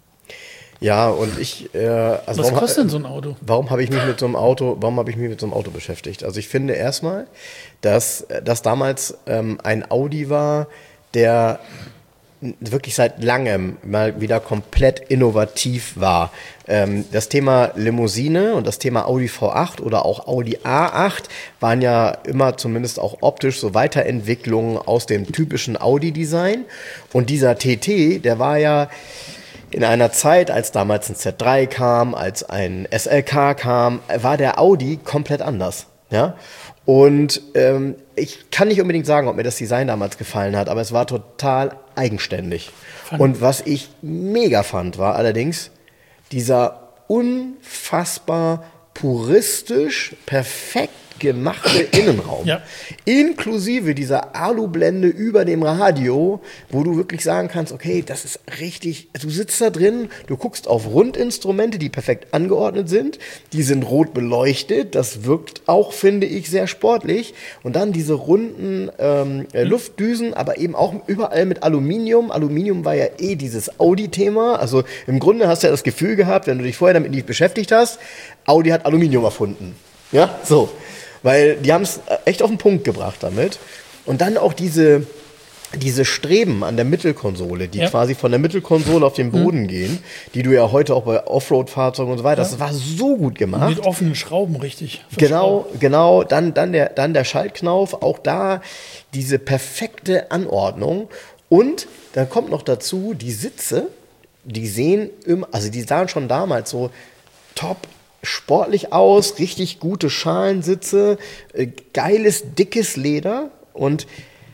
Ja, und also was kostet denn so ein Auto? Warum habe ich mich mit so einem Auto beschäftigt? Also ich finde erstmal, dass das damals ein Audi war, der wirklich seit langem mal wieder komplett innovativ war. Das Thema Limousine und das Thema Audi V8 oder auch Audi A8 waren ja immer zumindest auch optisch so Weiterentwicklungen aus dem typischen Audi-Design. Und dieser TT, der war ja in einer Zeit, als damals ein Z3 kam, als ein SLK kam, war der Audi komplett anders. Ja? Und ich kann nicht unbedingt sagen, ob mir das Design damals gefallen hat, aber es war total eigenständig. Und was ich mega fand, war allerdings dieser unfassbar puristisch perfekt gemachte Innenraum. Ja. Inklusive dieser Alublende über dem Radio, wo du wirklich sagen kannst, okay, das ist richtig, du sitzt da drin, du guckst auf Rundinstrumente, die perfekt angeordnet sind, die sind rot beleuchtet, das wirkt auch, finde ich, sehr sportlich. Und dann diese runden Luftdüsen, aber eben auch überall mit Aluminium. Aluminium war ja dieses Audi-Thema, also im Grunde hast du ja das Gefühl gehabt, wenn du dich vorher damit nicht beschäftigt hast, Audi hat Aluminium erfunden. Ja, so. Weil die haben es echt auf den Punkt gebracht damit. Und dann auch diese Streben an der Mittelkonsole, die quasi von der Mittelkonsole auf den Boden gehen, die du ja heute auch bei Offroad-Fahrzeugen und so weiter, das war so gut gemacht. Mit offenen Schrauben, richtig. Genau. Dann der Schaltknauf, auch da diese perfekte Anordnung. Und dann kommt noch dazu, die Sitze, die sahen schon damals so top sportlich aus, richtig gute Schalensitze, geiles, dickes Leder und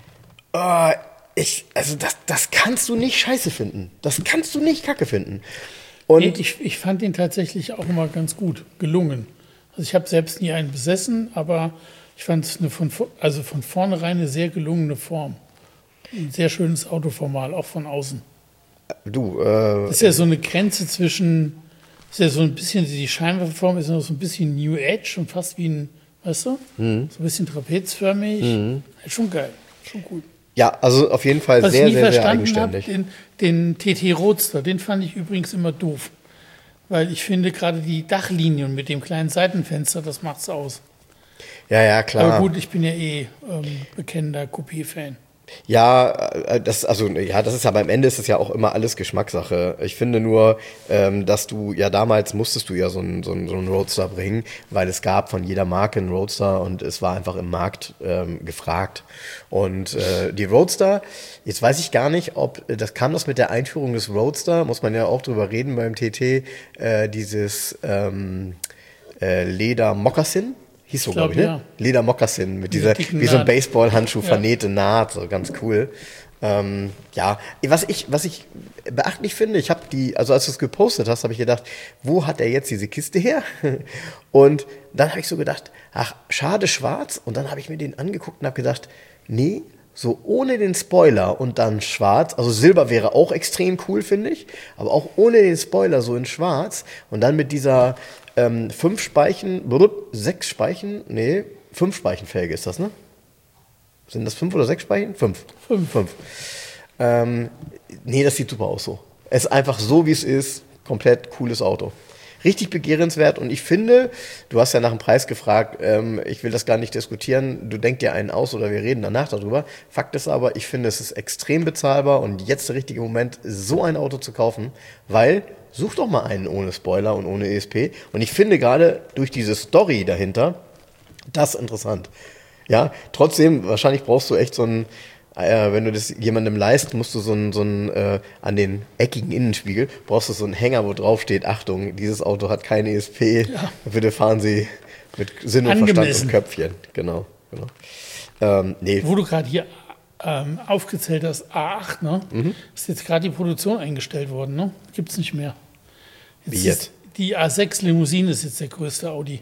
das kannst du nicht scheiße finden. Das kannst du nicht kacke finden. Und ich fand ihn tatsächlich auch immer ganz gut gelungen. Also ich habe selbst nie einen besessen, aber ich fand es von vornherein eine sehr gelungene Form. Ein sehr schönes Autoformat, auch von außen. Das ist ja so eine Grenze zwischen, ist ja so ein bisschen, die Scheinwerferform ist noch so ein bisschen New Age und fast wie ein, weißt du, so ein bisschen trapezförmig. Schon geil, schon gut. Ja, also auf jeden Fall sehr, sehr, sehr eigenständig. Den TT Roadster, den fand ich übrigens immer doof. Weil ich finde gerade die Dachlinien mit dem kleinen Seitenfenster, das macht's aus. Ja, klar. Aber gut, ich bin ja bekennender Coupé-Fan. Ja, das ist aber am Ende ist es ja auch immer alles Geschmackssache. Ich finde nur, dass du ja damals musstest du ja so einen Roadster bringen, weil es gab von jeder Marke einen Roadster und es war einfach im Markt gefragt. Und die Roadster, jetzt weiß ich gar nicht, ob kam das mit der Einführung des Roadster, muss man ja auch drüber reden beim TT, dieses Leder-Moccasin. Hieß so, glaube ich, ne? Ja. Leder-Moccasin mit dieser, wie so ein Baseballhandschuh vernähte Naht, so ganz cool. Was ich beachtlich finde, ich habe also als du es gepostet hast, habe ich gedacht, wo hat er jetzt diese Kiste her? Und dann habe ich so gedacht, ach, schade schwarz. Und dann habe ich mir den angeguckt und habe gedacht, nee, so ohne den Spoiler und dann schwarz, also Silber wäre auch extrem cool, finde ich, aber auch ohne den Spoiler so in schwarz und dann mit dieser 5 Speichenfelge ist das, ne? Sind das 5 oder 6 Speichen? 5. Nee, das sieht super aus so. Es ist einfach so, wie es ist. Komplett cooles Auto. Richtig begehrenswert und ich finde, du hast ja nach dem Preis gefragt, ich will das gar nicht diskutieren, du denk dir einen aus oder wir reden danach darüber. Fakt ist aber, ich finde, es ist extrem bezahlbar und jetzt der richtige Moment, so ein Auto zu kaufen, weil, such doch mal einen ohne Spoiler und ohne ESP und ich finde gerade durch diese Story dahinter, das interessant. Ja, trotzdem, wahrscheinlich brauchst du echt so ein, wenn du das jemandem leist, musst du so ein an den eckigen Innenspiegel, brauchst du so einen Hänger, wo drauf steht, Achtung, dieses Auto hat kein ESP, bitte fahren Sie mit Sinn und Verstand und Köpfchen. Genau. Nee. Wo du gerade hier aufgezählt hast, A8, ne? Ist jetzt gerade die Produktion eingestellt worden, ne? Gibt's nicht mehr. Wie jetzt? Die A6 Limousine ist jetzt der größte Audi.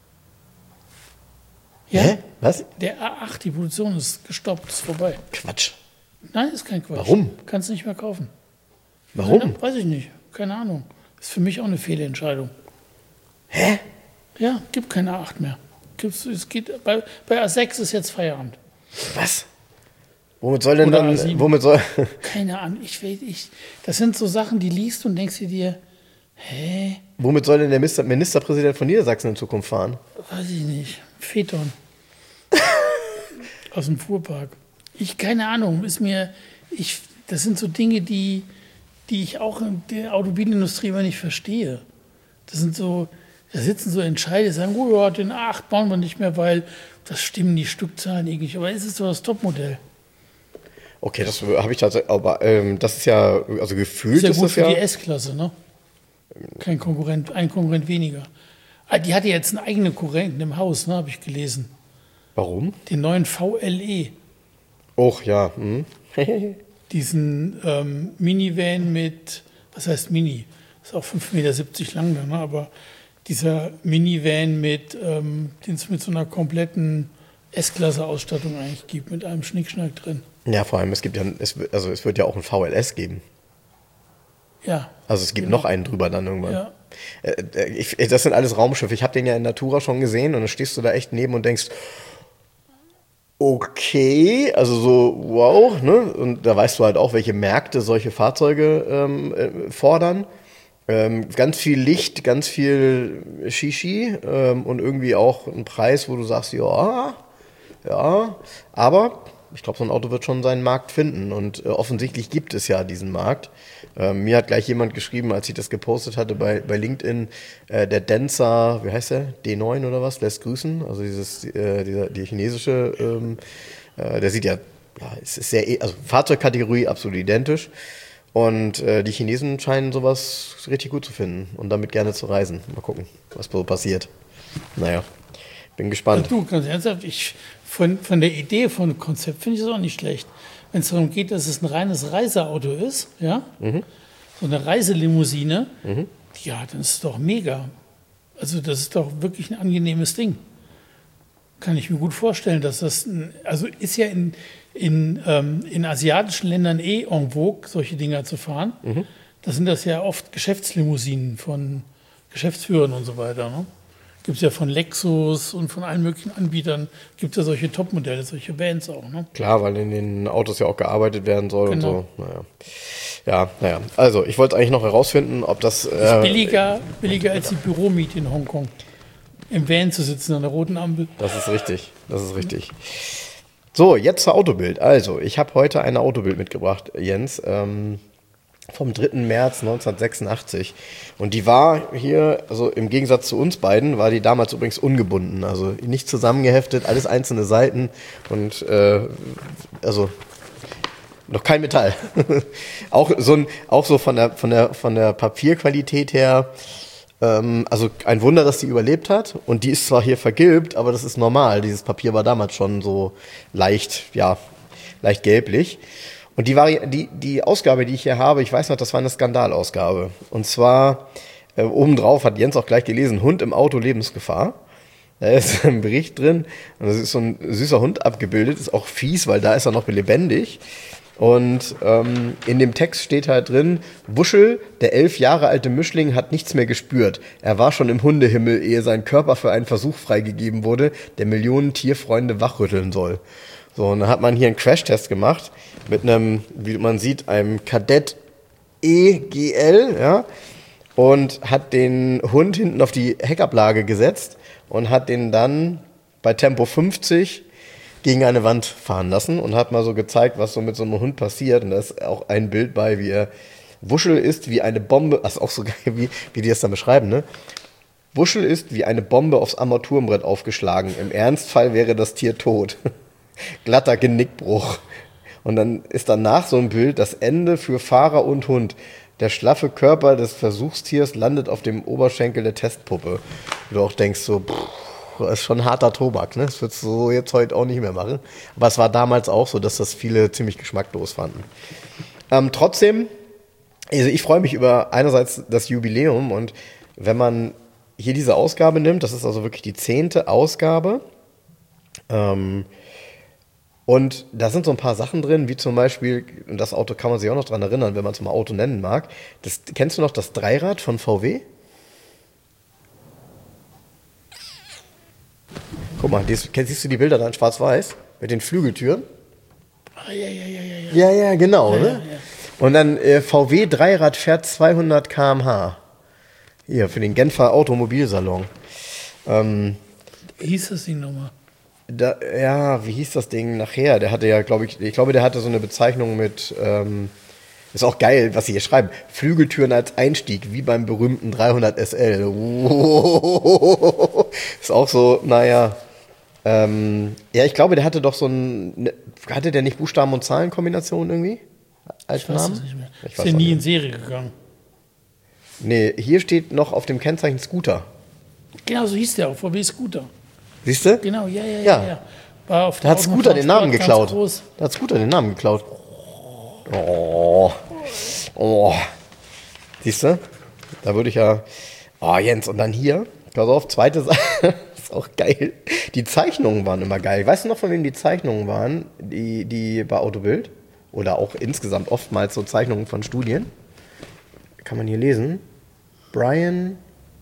Ja? Hä? Was? Der A8, die Produktion ist gestoppt, ist vorbei. Quatsch. Nein, ist kein Quatsch. Warum? Kannst du nicht mehr kaufen. Warum? Nein, weiß ich nicht. Keine Ahnung. Ist für mich auch eine Fehlentscheidung. Hä? Ja, gibt keine A8 mehr. Es geht, bei A6 ist jetzt Feierabend. Was? Womit soll denn Oder dann, A7. womit soll... Keine Ahnung. Das sind so Sachen, die liest und denkst dir, hä? Womit soll denn der Ministerpräsident von Niedersachsen in Zukunft fahren? Weiß ich nicht. Phaeton. Aus dem Fuhrpark. Keine Ahnung. Das sind so Dinge, die ich auch in der Automobilindustrie immer nicht verstehe. Das sind so, da sitzen so Entscheider, die sagen, oh ja, den A8 bauen wir nicht mehr, weil das stimmen die Stückzahlen irgendwie. Aber ist es so das Topmodell? Okay, das habe ich tatsächlich, aber das ist ja, also gefühlt Ist ja gut das für ja... die S-Klasse, ne? Ein Konkurrent weniger. Die hatte jetzt einen eigenen Konkurrenten im Haus, ne, habe ich gelesen. Warum? Den neuen VLE. Och, ja. Diesen Minivan mit, was heißt Mini? Ist auch 5,70 Meter lang, ne? Aber dieser Minivan den es mit so einer kompletten S-Klasse-Ausstattung eigentlich gibt, mit einem Schnickschnack drin. Ja, vor allem, es wird ja auch ein VLS geben. Ja. Also es gibt noch einen drüber dann irgendwann. Ja. Das sind alles Raumschiffe. Ich habe den ja in Natura schon gesehen und dann stehst du da echt neben und denkst, okay, also so, wow, ne? Und da weißt du halt auch, welche Märkte solche Fahrzeuge fordern. Ganz viel Licht, ganz viel Shishi und irgendwie auch ein Preis, wo du sagst, ja, aber ich glaube, so ein Auto wird schon seinen Markt finden und offensichtlich gibt es ja diesen Markt. Mir hat gleich jemand geschrieben, als ich das gepostet hatte bei LinkedIn, der Denza, wie heißt der? D9 oder was? Lässt grüßen. Also die chinesische, der sieht ja, es ist sehr, also Fahrzeugkategorie absolut identisch. Und die Chinesen scheinen sowas richtig gut zu finden und damit gerne zu reisen. Mal gucken, was so passiert. Naja, bin gespannt. Du, ganz ernsthaft, von der Idee, von dem Konzept finde ich es auch nicht schlecht. Wenn es darum geht, dass es ein reines Reiseauto ist, ja, so eine Reiselimousine, ja, dann ist es doch mega. Also das ist doch wirklich ein angenehmes Ding. Kann ich mir gut vorstellen, dass das, also ist ja in asiatischen Ländern en vogue, solche Dinger zu fahren. Da sind das ja oft Geschäftslimousinen von Geschäftsführern und so weiter, ne? Gibt es ja von Lexus und von allen möglichen Anbietern, gibt es ja solche Topmodelle, solche Vans auch. Ne? Klar, weil in den Autos ja auch gearbeitet werden soll Genau. und so. Naja. Also, ich wollte eigentlich noch herausfinden, ob das... Ist billiger als die Büromiete in Hongkong. Im Van zu sitzen an der roten Ampel. Das ist richtig. So, jetzt zur Autobild. Also, ich habe heute eine Autobild mitgebracht, Jens, vom 3. März 1986. Und die war hier, also im Gegensatz zu uns beiden, war die damals übrigens ungebunden. Also nicht zusammengeheftet, alles einzelne Seiten und also noch kein Metall. auch so von der Papierqualität her, also ein Wunder, dass die überlebt hat. Und die ist zwar hier vergilbt, aber das ist normal. Dieses Papier war damals schon so leicht gelblich. Und die Ausgabe, die ich hier habe, ich weiß noch, das war eine Skandalausgabe. Und zwar, obendrauf hat Jens auch gleich gelesen, Hund im Auto, Lebensgefahr. Da ist ein Bericht drin und das ist so ein süßer Hund abgebildet, ist auch fies, weil da ist er noch lebendig. Und in dem Text steht halt drin, Wuschel, der 11 Jahre alte Mischling, hat nichts mehr gespürt. Er war schon im Hundehimmel, ehe sein Körper für einen Versuch freigegeben wurde, der Millionen Tierfreunde wachrütteln soll. So, und dann hat man hier einen Crashtest gemacht mit einem, wie man sieht, einem Kadett EGL, ja, und hat den Hund hinten auf die Heckablage gesetzt und hat den dann bei Tempo 50 gegen eine Wand fahren lassen und hat mal so gezeigt, was so mit so einem Hund passiert. Und da ist auch ein Bild bei, wie er Wuschel ist wie eine Bombe, das ist auch so geil, wie die das dann beschreiben, ne? Wuschel ist wie eine Bombe aufs Armaturenbrett aufgeschlagen. Im Ernstfall wäre das Tier tot. Glatter Genickbruch. Und dann ist danach so ein Bild, das Ende für Fahrer und Hund. Der schlaffe Körper des Versuchstiers landet auf dem Oberschenkel der Testpuppe. Wo du auch denkst so, das ist schon harter Tobak, ne? Das würdest du so jetzt heute auch nicht mehr machen. Aber es war damals auch so, dass das viele ziemlich geschmacklos fanden. Trotzdem, also ich freue mich über einerseits das Jubiläum und wenn man hier diese Ausgabe nimmt, das ist also wirklich die 10. Ausgabe, und da sind so ein paar Sachen drin, wie zum Beispiel, und das Auto kann man sich auch noch dran erinnern, wenn man es mal Auto nennen mag. Kennst du noch das Dreirad von VW? Guck mal, siehst du die Bilder da in schwarz-weiß? Mit den Flügeltüren? Ja, genau, ne? Ja. Und dann VW Dreirad fährt 200 km/h. Hier, für den Genfer Automobilsalon. Wie hieß das Ding nochmal? Wie hieß das Ding nachher? Der hatte ja, ich glaube, der hatte so eine Bezeichnung mit, ist auch geil, was sie hier schreiben. Flügeltüren als Einstieg, wie beim berühmten 300 SL. Ist auch so, naja. Ich glaube, der hatte doch hatte der nicht Buchstaben- und Zahlenkombination irgendwie? Als ich weiß Namen? es nicht mehr. Ist ja nie in Serie gegangen. Nee, hier steht noch auf dem Kennzeichen Scooter. Genau, so hieß der auch, VW Scooter. Siehst du? Genau, ja. Da hat Scooter den Namen geklaut. Oh. Siehst du? Da würde ich ja... Oh, Jens, und dann hier, pass auf, zweite Seite, ist auch geil. Die Zeichnungen waren immer geil. Weißt du noch, von wem die Zeichnungen waren, die bei Autobild? Oder auch insgesamt oftmals so Zeichnungen von Studien? Kann man hier lesen. Brian...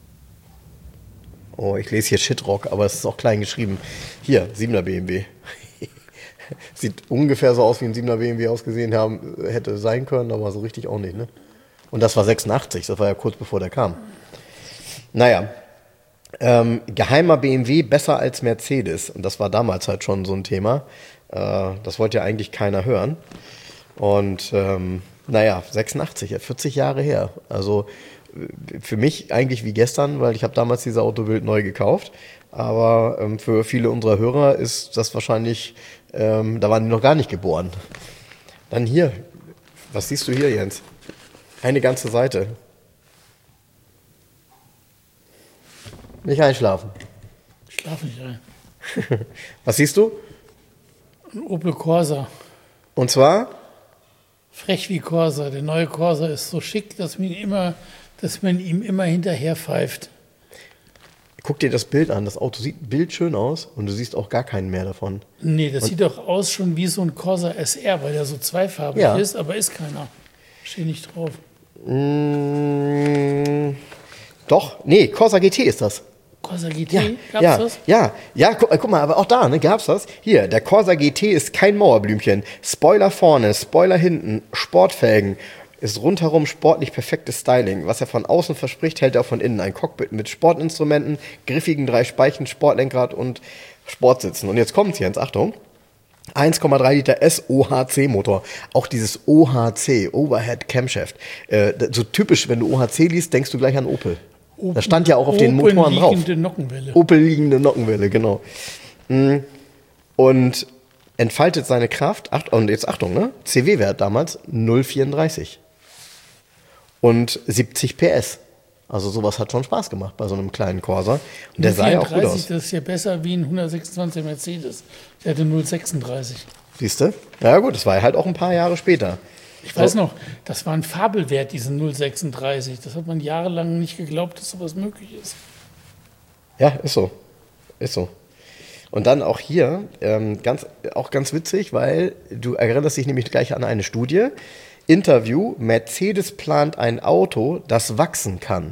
Oh, ich lese hier Shitrock, aber es ist auch klein geschrieben. Hier, 7er BMW. Sieht ungefähr so aus, wie ein 7er BMW ausgesehen hätte sein können, aber so richtig auch nicht, ne? Und das war 86, das war ja kurz bevor der kam. Naja, geheimer BMW besser als Mercedes. Und das war damals halt schon so ein Thema. Das wollte ja eigentlich keiner hören. Und 86, 40 Jahre her. Also für mich eigentlich wie gestern, weil ich habe damals diese Autobild neu gekauft. Aber für viele unserer Hörer ist das wahrscheinlich, da waren die noch gar nicht geboren. Dann hier, was siehst du hier, Jens? Eine ganze Seite. Nicht einschlafen. Ich schlafe nicht ein. Was siehst du? Ein Opel Corsa. Und zwar? Frech wie Corsa. Der neue Corsa ist so schick, dass man ihm immer hinterher pfeift. Guck dir das Bild an. Das Auto sieht bildschön aus und du siehst auch gar keinen mehr davon. Nee, das sieht doch aus schon wie so ein Corsa SR, weil der so zweifarbig ist, aber ist keiner. Steht nicht drauf. Doch, nee, Corsa GT ist das. Corsa GT? Gab's das? Ja, guck mal, aber auch da, ne, gab's das? Hier, der Corsa GT ist kein Mauerblümchen. Spoiler vorne, Spoiler hinten, Sportfelgen. Ist rundherum sportlich perfektes Styling. Was er von außen verspricht, hält er auch von innen. Ein Cockpit mit Sportinstrumenten, griffigen 3 Speichen, Sportlenkrad und Sportsitzen. Und jetzt kommt's, Jens, Achtung. 1,3 Liter SOHC-Motor. Auch dieses OHC, Overhead Camshaft. So typisch, wenn du OHC liest, denkst du gleich an Opel. Das stand ja auch auf den Motoren drauf. Opel liegende Nockenwelle, genau. Und entfaltet seine Kraft, und jetzt Achtung, ne? CW-Wert damals 0,34. Und 70 PS. Also sowas hat schon Spaß gemacht bei so einem kleinen Corsa. Und der sah ja auch gut aus. Das ist ja besser wie ein 126 Mercedes. Der hatte 0,36. Siehst du? Ja gut, das war ja halt auch ein paar Jahre später. Ich weiß noch, das war ein Fabelwert, diesen 0,36. Das hat man jahrelang nicht geglaubt, dass sowas möglich ist. Ja, ist so. Ist so. Und dann auch hier, ganz witzig, weil du erinnerst dich nämlich gleich an eine Studie. Interview, Mercedes plant ein Auto, das wachsen kann.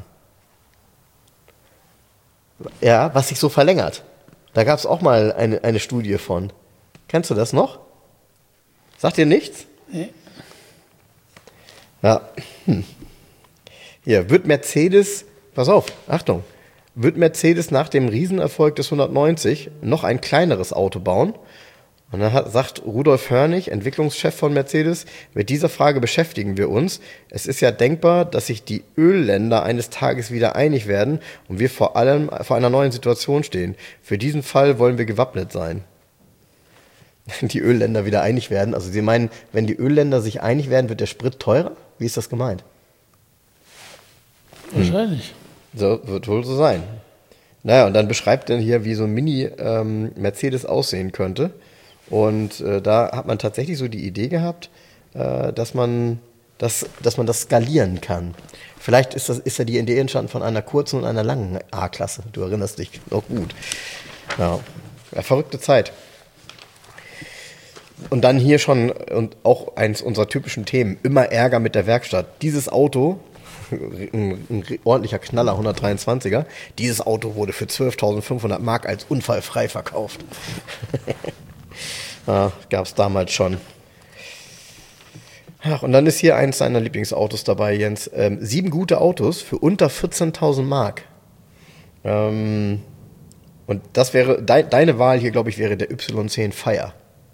Ja, was sich so verlängert. Da gab es auch mal eine Studie von. Kennst du das noch? Sagt dir nichts? Nee. Ja. Hier, wird Mercedes, pass auf, Achtung, wird Mercedes nach dem Riesenerfolg des 190 noch ein kleineres Auto bauen? Und dann sagt Rudolf Hörnig, Entwicklungschef von Mercedes, mit dieser Frage beschäftigen wir uns. Es ist ja denkbar, dass sich die Ölländer eines Tages wieder einig werden und wir vor allem vor einer neuen Situation stehen. Für diesen Fall wollen wir gewappnet sein. Die Ölländer wieder einig werden. Also Sie meinen, wenn die Ölländer sich einig werden, wird der Sprit teurer? Wie ist das gemeint? Wahrscheinlich. So wird wohl so sein. Naja, und dann beschreibt er hier, wie so ein Mini-Mercedes aussehen könnte. Und da hat man tatsächlich so die Idee gehabt, dass man das skalieren kann. Vielleicht ist ja die Idee entstanden von einer kurzen und einer langen A-Klasse. Du erinnerst dich noch gut. Ja, verrückte Zeit. Und dann hier schon, und auch eins unserer typischen Themen, immer Ärger mit der Werkstatt. Dieses Auto, ein ordentlicher Knaller, 123er, dieses Auto wurde für 12.500 Mark als unfallfrei verkauft. Ja, gab es damals schon. Ach, und dann ist hier eins seiner Lieblingsautos dabei, Jens. 7 gute Autos für unter 14.000 Mark. Und das wäre, deine Wahl hier, glaube ich, wäre der Y10 Fire.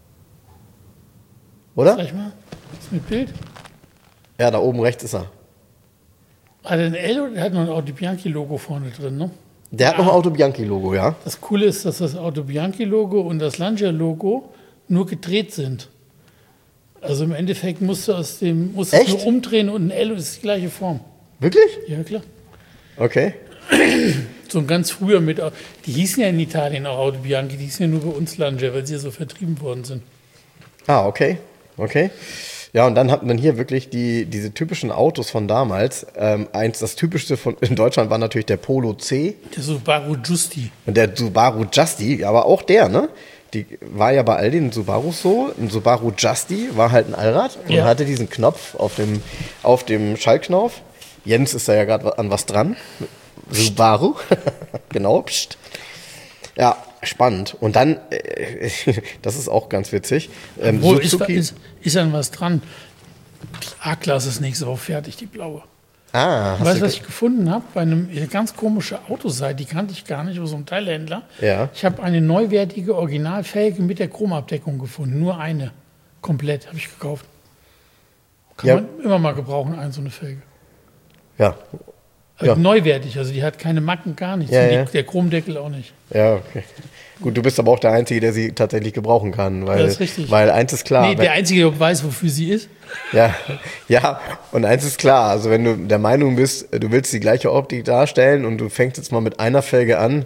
Oder? Sag ich mal, ist mit Bild. Ja, da oben rechts ist er. Hat er ein L oder der hat noch ein Auto Bianchi-Logo vorne drin, ne? Der hat noch ein Auto Bianchi-Logo, ja. Das Coole ist, dass das Auto Bianchi-Logo und das Lancia-Logo nur gedreht sind. Also im Endeffekt musst du es nur umdrehen und ein L ist die gleiche Form. Wirklich? Ja, klar. Okay. So ein ganz früher mit, die hießen ja in Italien auch Auto Bianchi, die hießen ja nur bei uns Lancia, weil sie ja so vertrieben worden sind. Ah, okay. Ja, und dann hat man hier wirklich diese typischen Autos von damals. Das typischste in Deutschland war natürlich der Polo C. Der Subaru Giusti. Und der Subaru Giusti, aber auch der, ne? Die war ja bei all den Subarus so. Ein Subaru Giusti war halt ein Allrad und hatte diesen Knopf auf dem Schaltknauf. Jens ist da ja gerade an was dran. Subaru. Genau. Psst. Ja, spannend. Und dann, das ist auch ganz witzig. Suzuki. Ist an was dran. Die A-Klasse ist nächste Woche fertig, die blaue. Weißt du, was ich gefunden habe? Bei eine ganz komische Autoseite, die kannte ich gar nicht, über so einem Teilhändler. Ja. Ich habe eine neuwertige Originalfelge mit der Chromabdeckung gefunden. Nur eine. Komplett habe ich gekauft. Kann man immer mal gebrauchen, so eine Felge. Ja. Also neuwertig, also die hat keine Macken, gar nichts. Ja. Der Chromdeckel auch nicht. Ja, okay. Gut, du bist aber auch der Einzige, der sie tatsächlich gebrauchen kann. Weil, das ist richtig. Weil eins ist klar. Nee, der Einzige, der weiß, wofür sie ist. Ja, und eins ist klar. Also wenn du der Meinung bist, du willst die gleiche Optik darstellen und du fängst jetzt mal mit einer Felge an.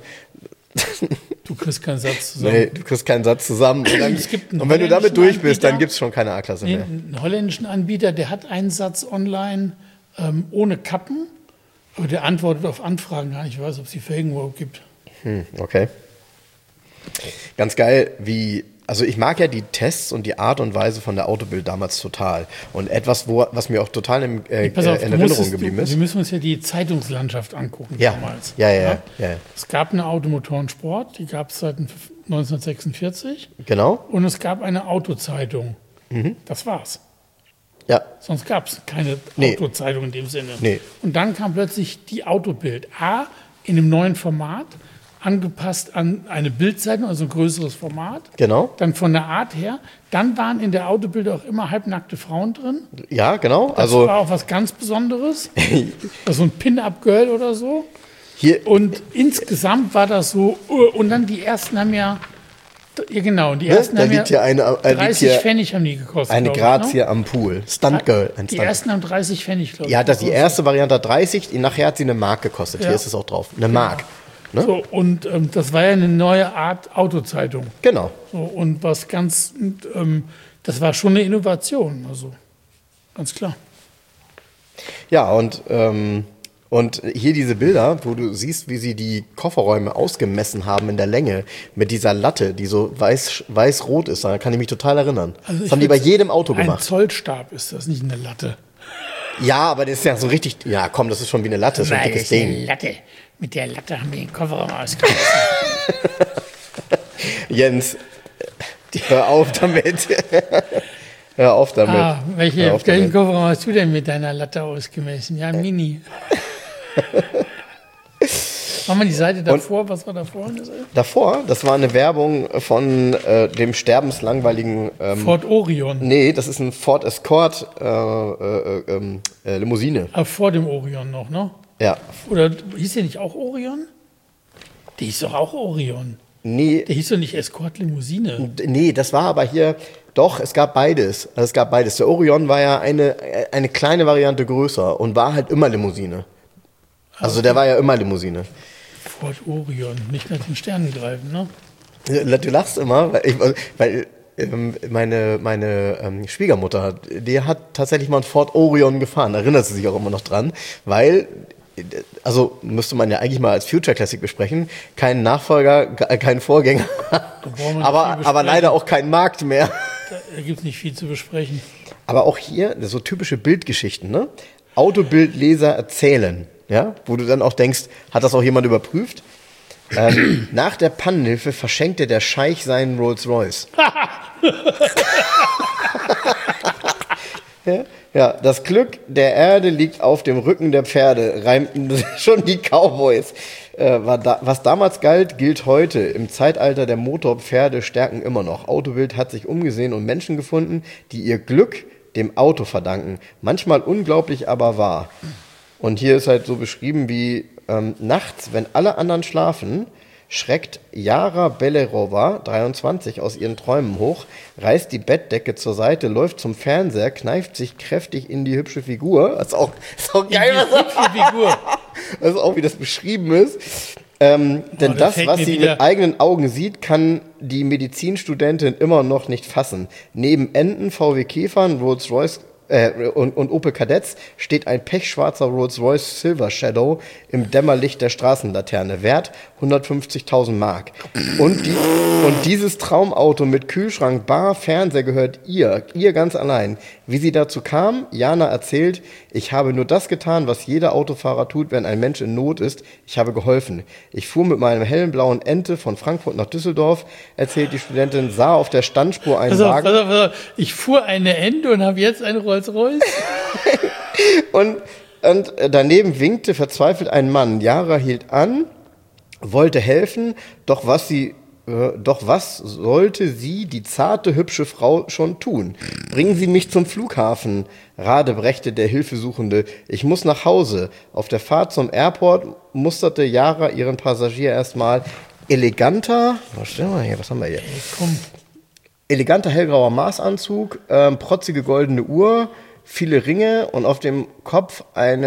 Du kriegst keinen Satz zusammen. Nee, du kriegst keinen Satz zusammen. Und wenn du damit durch bist, dann gibt es schon keine A-Klasse mehr. Einen holländischen Anbieter, der hat einen Satz online ohne Kappen. Aber der antwortet auf Anfragen gar nicht. Ich weiß, ob es die Felgen überhaupt gibt. Okay. Ganz geil, also ich mag ja die Tests und die Art und Weise von der Autobild damals total. Und etwas, was mir auch total in Erinnerung geblieben ist. Wir müssen uns ja die Zeitungslandschaft angucken damals. Ja. Es gab eine Automotoren Sport, die gab es seit 1946. Genau. Und es gab eine Autozeitung. Das war's. Ja. Sonst gab es keine Autozeitung in dem Sinne. Nee. Und dann kam plötzlich die Autobild. In einem neuen Format, angepasst an eine Bildzeitung, also ein größeres Format. Genau. Dann von der Art her. Dann waren in der Autobild auch immer halbnackte Frauen drin. Ja, genau. Das war auch was ganz Besonderes. So ein Pin-Up-Girl oder so. Und insgesamt war das so. Und dann die ersten haben die ersten haben 30 Pfennig haben die gekostet. Eine Grazie am Pool. Stunt-Girl. Die ersten haben 30 Pfennig, glaube ich. Ja, die erste Variante hat 30, nachher hat sie eine Mark gekostet. Hier ist es auch drauf. Eine Mark. Ne? So, und das war ja eine neue Art Autozeitung. Genau. So, und das war schon eine Innovation, also ganz klar. Ja, und hier diese Bilder, wo du siehst, wie sie die Kofferräume ausgemessen haben in der Länge mit dieser Latte, die so weiß-rot ist, da kann ich mich total erinnern. Also das haben die bei jedem Auto gemacht. Ein Zollstab ist das, nicht eine Latte. Ja, aber das ist ja so richtig, ja komm, das ist schon wie eine Latte, so ein dickes Ding. Eine Latte. Mit der Latte haben wir den Kofferraum ausgemessen. Jens, Hör auf damit. Hör auf damit. Welchen Kofferraum hast du denn mit deiner Latte ausgemessen? Ja, Mini. Machen wir die Seite davor. Was war davor? Davor, das war eine Werbung von dem sterbenslangweiligen Ford Orion. Nee, das ist ein Ford Escort Limousine. Aber vor dem Orion noch, ne? Ja. Oder hieß der nicht auch Orion? Der hieß doch auch Orion. Nee. Der hieß doch nicht Escort Limousine. Nee, das war aber hier, doch, es gab beides. Also es gab beides. Der Orion war ja eine kleine Variante größer und war halt immer Limousine. Also der war ja immer Limousine. Ford Orion, nicht nach den Sternen greifen, ne? Du lachst immer, weil meine Schwiegermutter, die hat tatsächlich mal einen Ford Orion gefahren, da erinnert sie sich auch immer noch dran, weil, also müsste man ja eigentlich mal als Future Classic besprechen, kein Nachfolger, kein Vorgänger, aber leider auch kein Markt mehr. Da gibt es nicht viel zu besprechen. Aber auch hier so typische Bildgeschichten, ne? Autobildleser erzählen, ja, wo du dann auch denkst, hat das auch jemand überprüft? Nach der Pannenhilfe verschenkte der Scheich seinen Rolls-Royce. Ja, das Glück der Erde liegt auf dem Rücken der Pferde, reimten schon die Cowboys. Was damals galt, gilt heute. Im Zeitalter der Motorpferde stärken immer noch. Autobild hat sich umgesehen und Menschen gefunden, die ihr Glück dem Auto verdanken. Manchmal unglaublich, aber wahr. Und hier ist halt so beschrieben wie nachts, wenn alle anderen schlafen, schreckt Jara Belerova, 23, aus ihren Träumen hoch, reißt die Bettdecke zur Seite, läuft zum Fernseher, kneift sich kräftig in die hübsche Figur. Das ist auch geil. Das ist auch, wie das beschrieben ist. Denn das, was sie mit eigenen Augen sieht, kann die Medizinstudentin immer noch nicht fassen. Neben Enten, VW Käfern, Rolls-Royce und Opel Kadetts steht ein pechschwarzer Rolls-Royce Silver Shadow im Dämmerlicht der Straßenlaterne, wert 150.000 Mark. Und dieses Traumauto mit Kühlschrank, Bar, Fernseher gehört ihr ganz allein. Wie sie dazu kam, Jana erzählt, ich habe nur das getan, was jeder Autofahrer tut, wenn ein Mensch in Not ist. Ich habe geholfen. Ich fuhr mit meinem hellen blauen Ente von Frankfurt nach Düsseldorf, erzählt die Studentin, sah auf der Standspur einen Wagen. Pass auf. Ich fuhr eine Ente und habe jetzt einen Rolls-Royce. und daneben winkte verzweifelt ein Mann. Jara hielt an, wollte helfen, doch was sollte sie, die zarte, hübsche Frau, schon tun? Bringen Sie mich zum Flughafen, radebrechte der Hilfesuchende. Ich muss nach Hause. Auf der Fahrt zum Airport musterte Jara ihren Passagier erstmal. Eleganter, was haben wir hier? Komm. Eleganter hellgrauer Maßanzug, protzige goldene Uhr, viele Ringe und auf dem Kopf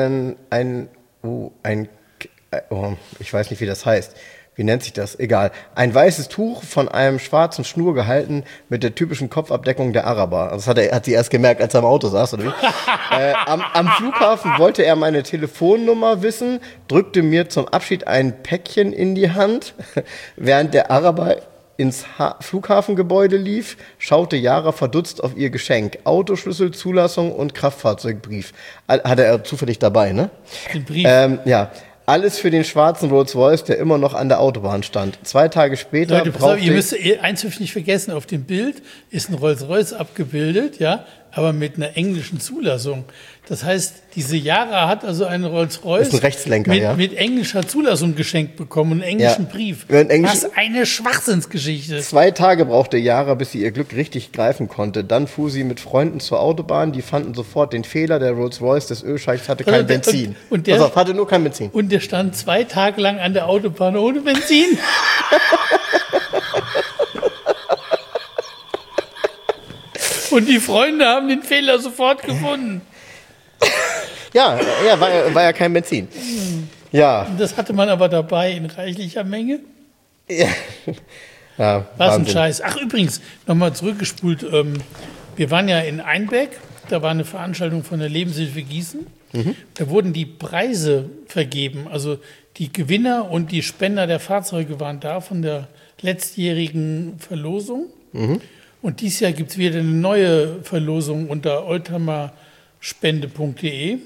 ich weiß nicht, wie das heißt. Wie nennt sich das? Egal. Ein weißes Tuch von einem schwarzen Schnur gehalten mit der typischen Kopfabdeckung der Araber. Das hat sie erst gemerkt, als er im Auto saß, oder wie? Am Flughafen wollte er meine Telefonnummer wissen, drückte mir zum Abschied ein Päckchen in die Hand, während der Araber ins Flughafengebäude lief, schaute Jara verdutzt auf ihr Geschenk. Autoschlüssel, Zulassung und Kraftfahrzeugbrief. Hatte er zufällig dabei, ne? Den Brief. Ja. Alles für den schwarzen Rolls-Royce, der immer noch an der Autobahn stand. 2 Tage später Leute, ihr müsst eins nicht vergessen, auf dem Bild ist ein Rolls-Royce abgebildet, ja, aber mit einer englischen Zulassung. Das heißt, diese Jara hat also einen Rolls-Royce ein Rechtslenker, mit englischer Zulassung geschenkt bekommen, einen englischen Brief. Was eine Schwachsinnsgeschichte. 2 Tage brauchte Jara, bis sie ihr Glück richtig greifen konnte. Dann fuhr sie mit Freunden zur Autobahn, die fanden sofort den Fehler, der Rolls-Royce des Ölscheichs hatte kein Benzin. Hatte nur kein Benzin. Und der stand 2 Tage lang an der Autobahn ohne Benzin. Und die Freunde haben den Fehler sofort gefunden. Ja, war ja kein Benzin. Ja. Das hatte man aber dabei in reichlicher Menge. Ja, was ein Scheiß. Ach, übrigens, nochmal zurückgespult. Wir waren ja in Einbeck, da war eine Veranstaltung von der Lebenshilfe Gießen. Mhm. Da wurden die Preise vergeben. Also die Gewinner und die Spender der Fahrzeuge waren da von der letztjährigen Verlosung. Mhm. Und dieses Jahr gibt es wieder eine neue Verlosung unter oldtimerspende.de.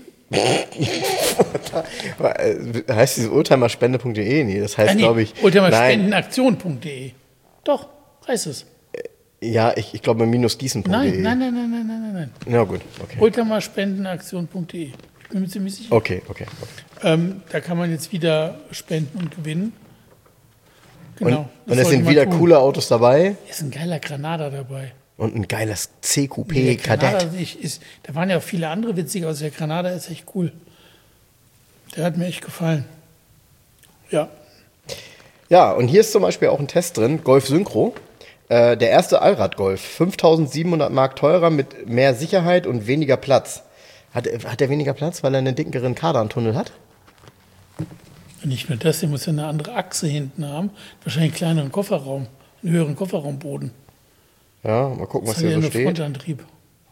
Heißt dieses oldtimerspende.de? Nee, das heißt, glaube ich... oldtimerspendenaktion.de. Doch, heißt es. Ja, ich glaube minusgießen.de. Nein. Ja, gut, okay. Ultramalspendenaktion.de. Ich bin mir ziemlich sicher. Okay. Da kann man jetzt wieder spenden und gewinnen. Genau. Und es sind wieder coole Autos dabei. Ist ein geiler Granada dabei. Und ein geiles CQP Der Granada Kadett. Da waren ja auch viele andere witzige, aber der Granada ist echt cool. Der hat mir echt gefallen. Ja. Ja, und hier ist zum Beispiel auch ein Test drin, Golf Synchro. Der erste Allrad-Golf, 5.700 Mark teurer mit mehr Sicherheit und weniger Platz. Hat er weniger Platz, weil er einen dickeren Kardantunnel hat? Nicht nur das, der muss ja eine andere Achse hinten haben. Wahrscheinlich einen kleineren Kofferraum, einen höheren Kofferraumboden. Ja, mal gucken, was Das hat hier ja so nur steht. Frontantrieb.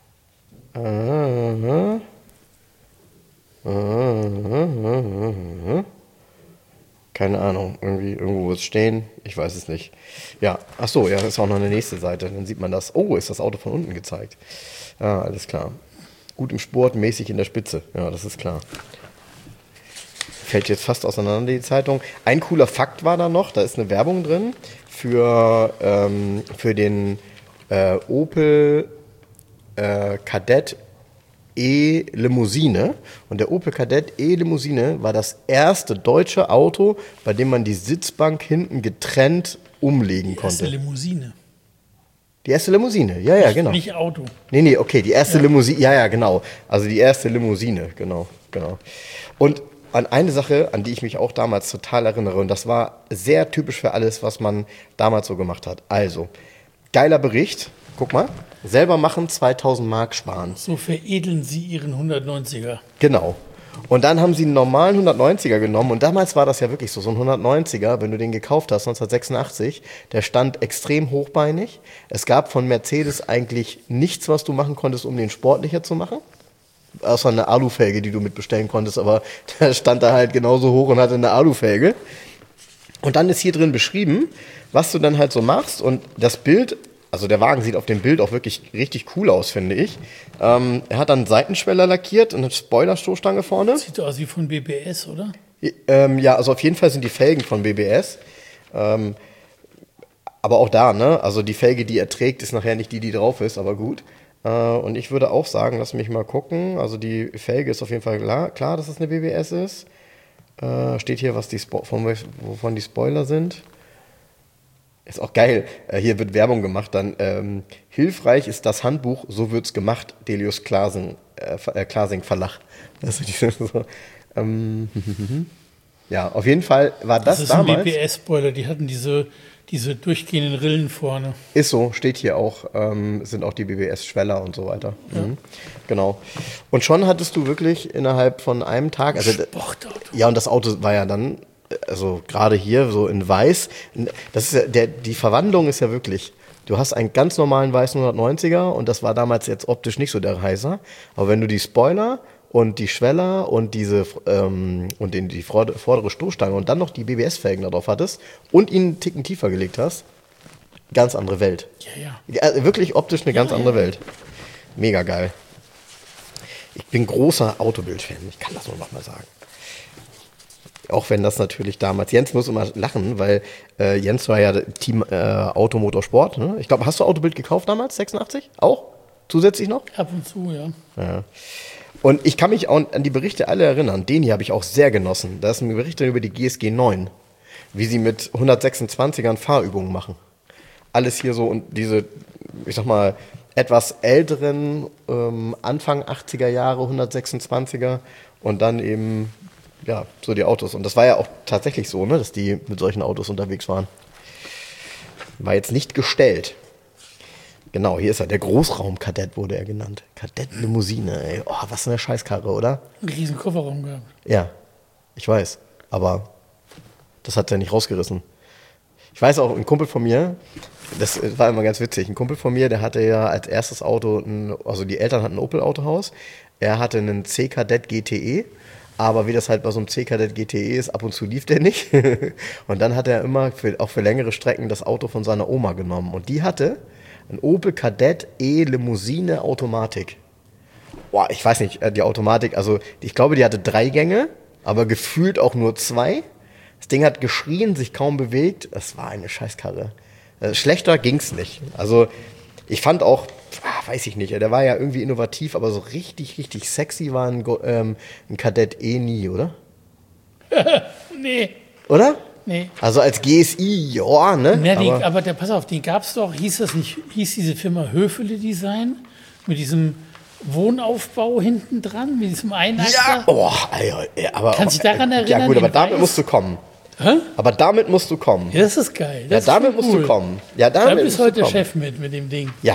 Keine Ahnung, irgendwo wird es stehen, ich weiß es nicht. Ja, ach so, ja, ist auch noch eine nächste Seite, dann sieht man das. Oh, ist das Auto von unten gezeigt. Ja, alles klar. Gut im Sport, mäßig in der Spitze, ja, das ist klar. Fällt jetzt fast auseinander, die Zeitung. Ein cooler Fakt war da noch, da ist eine Werbung drin für den Opel Kadett E-Limousine. Und der Opel Kadett E-Limousine war das erste deutsche Auto, bei dem man die Sitzbank hinten getrennt umlegen Die erste konnte. Limousine. Die erste Limousine, ja, genau. Nicht Auto. Nee, okay, die erste Limousine, ja, genau. Also die erste Limousine, genau. Und an eine Sache, an die ich mich auch damals total erinnere, und das war sehr typisch für alles, was man damals so gemacht hat. Also, geiler Bericht, guck mal, selber machen, 2.000 Mark sparen. So veredeln sie ihren 190er. Genau. Und dann haben sie einen normalen 190er genommen und damals war das ja wirklich so ein 190er, wenn du den gekauft hast, 1986, der stand extrem hochbeinig. Es gab von Mercedes eigentlich nichts, was du machen konntest, um den sportlicher zu machen. Außer eine Alufelge, die du mitbestellen konntest, aber der stand da halt genauso hoch und hatte eine Alufelge. Und dann ist hier drin beschrieben, was du dann halt so machst und das Bild, also der Wagen sieht auf dem Bild auch wirklich richtig cool aus, finde ich. Er hat dann Seitenschweller lackiert und eine Spoilerstoßstange vorne. Sieht so aus wie von BBS, oder? Ja, also auf jeden Fall sind die Felgen von BBS. Aber auch da, ne? Also die Felge, die er trägt, ist nachher nicht die drauf ist, aber gut. Und ich würde auch sagen, lass mich mal gucken. Also die Felge ist auf jeden Fall klar, dass es eine BBS ist. Steht hier, was wovon die Spoiler sind. Ist auch geil. Hier wird Werbung gemacht. Dann hilfreich ist das Handbuch, so wird's gemacht. Delius Klasing Verlag. Also ja, auf jeden Fall war das ist damals. ein BBS-Spoiler. Die hatten diese durchgehenden Rillen vorne. Ist so, steht hier auch, sind auch die BBS-Schweller und so weiter. Ja. Genau. Und schon hattest du wirklich innerhalb von einem Tag, also Sportauto. ja, und das Auto war ja dann, also gerade hier so in weiß, das ist ja, die Verwandlung ist ja wirklich, du hast einen ganz normalen weißen 190er und das war damals jetzt optisch nicht so der Heißer, aber wenn du die Spoiler und die Schweller und die vordere Stoßstange und dann noch die BBS-Felgen da drauf hattest und ihn einen Ticken tiefer gelegt hast, ganz andere Welt. Ja. Also wirklich optisch eine ganz andere Welt. Mega geil. Ich bin großer Autobild-Fan, ich kann das nur noch mal sagen. Auch wenn das natürlich damals, Jens muss immer lachen, weil Jens war ja Team Automotorsport. Ne? Ich glaube, hast du Autobild gekauft damals, 86? Auch? Zusätzlich noch? Ab und zu, ja. Und ich kann mich auch an die Berichte alle erinnern. Den hier habe ich auch sehr genossen. Da ist ein Bericht über die GSG 9. Wie sie mit 126ern Fahrübungen machen. Alles hier so und diese, ich sag mal, etwas älteren, Anfang 80er Jahre 126er und dann eben, ja, so die Autos. Und das war ja auch tatsächlich so, ne, dass die mit solchen Autos unterwegs waren. War jetzt nicht gestellt. Genau, hier ist er. Der Großraumkadett wurde er genannt. Kadett-Limousine, ey. Oh, was eine Scheißkarre, oder? Einen riesen Kofferraum gehabt. Ja, ich weiß. Aber das hat er nicht rausgerissen. Ich weiß auch, ein Kumpel von mir, das war immer ganz witzig, ein Kumpel von mir, der hatte ja als erstes Auto, also die Eltern hatten ein Opel-Autohaus. Er hatte einen C-Kadett GTE. Aber wie das halt bei so einem C-Kadett GTE ist, ab und zu lief der nicht. Und dann hat er immer, auch für längere Strecken, das Auto von seiner Oma genommen. Und die hatte ein Opel Kadett E-Limousine Automatik. Boah, ich weiß nicht, die Automatik, also ich glaube, die hatte 3 Gänge, aber gefühlt auch nur 2. Das Ding hat geschrien, sich kaum bewegt. Das war eine Scheißkarre. Schlechter ging's nicht. Also Ich fand auch, weiß ich nicht, der war ja irgendwie innovativ, aber so richtig, richtig sexy war ein Kadett nie, oder? Nee. Oder? Nee. Also als GSI, ja, ne? Ja, aber pass auf, den gab es doch, hieß diese Firma Höfele Design mit diesem Wohnaufbau hinten dran, mit diesem Einachser? Ja, aber Kannst du dich daran erinnern? Ja gut, aber den damit Weiß? musst du kommen. Hä? Aber damit musst du kommen. Ja, das ist geil. Ja, Das damit ist musst cool. du kommen. Ja, Da damit bist musst heute du der kommen. Chef mit dem Ding. Ja,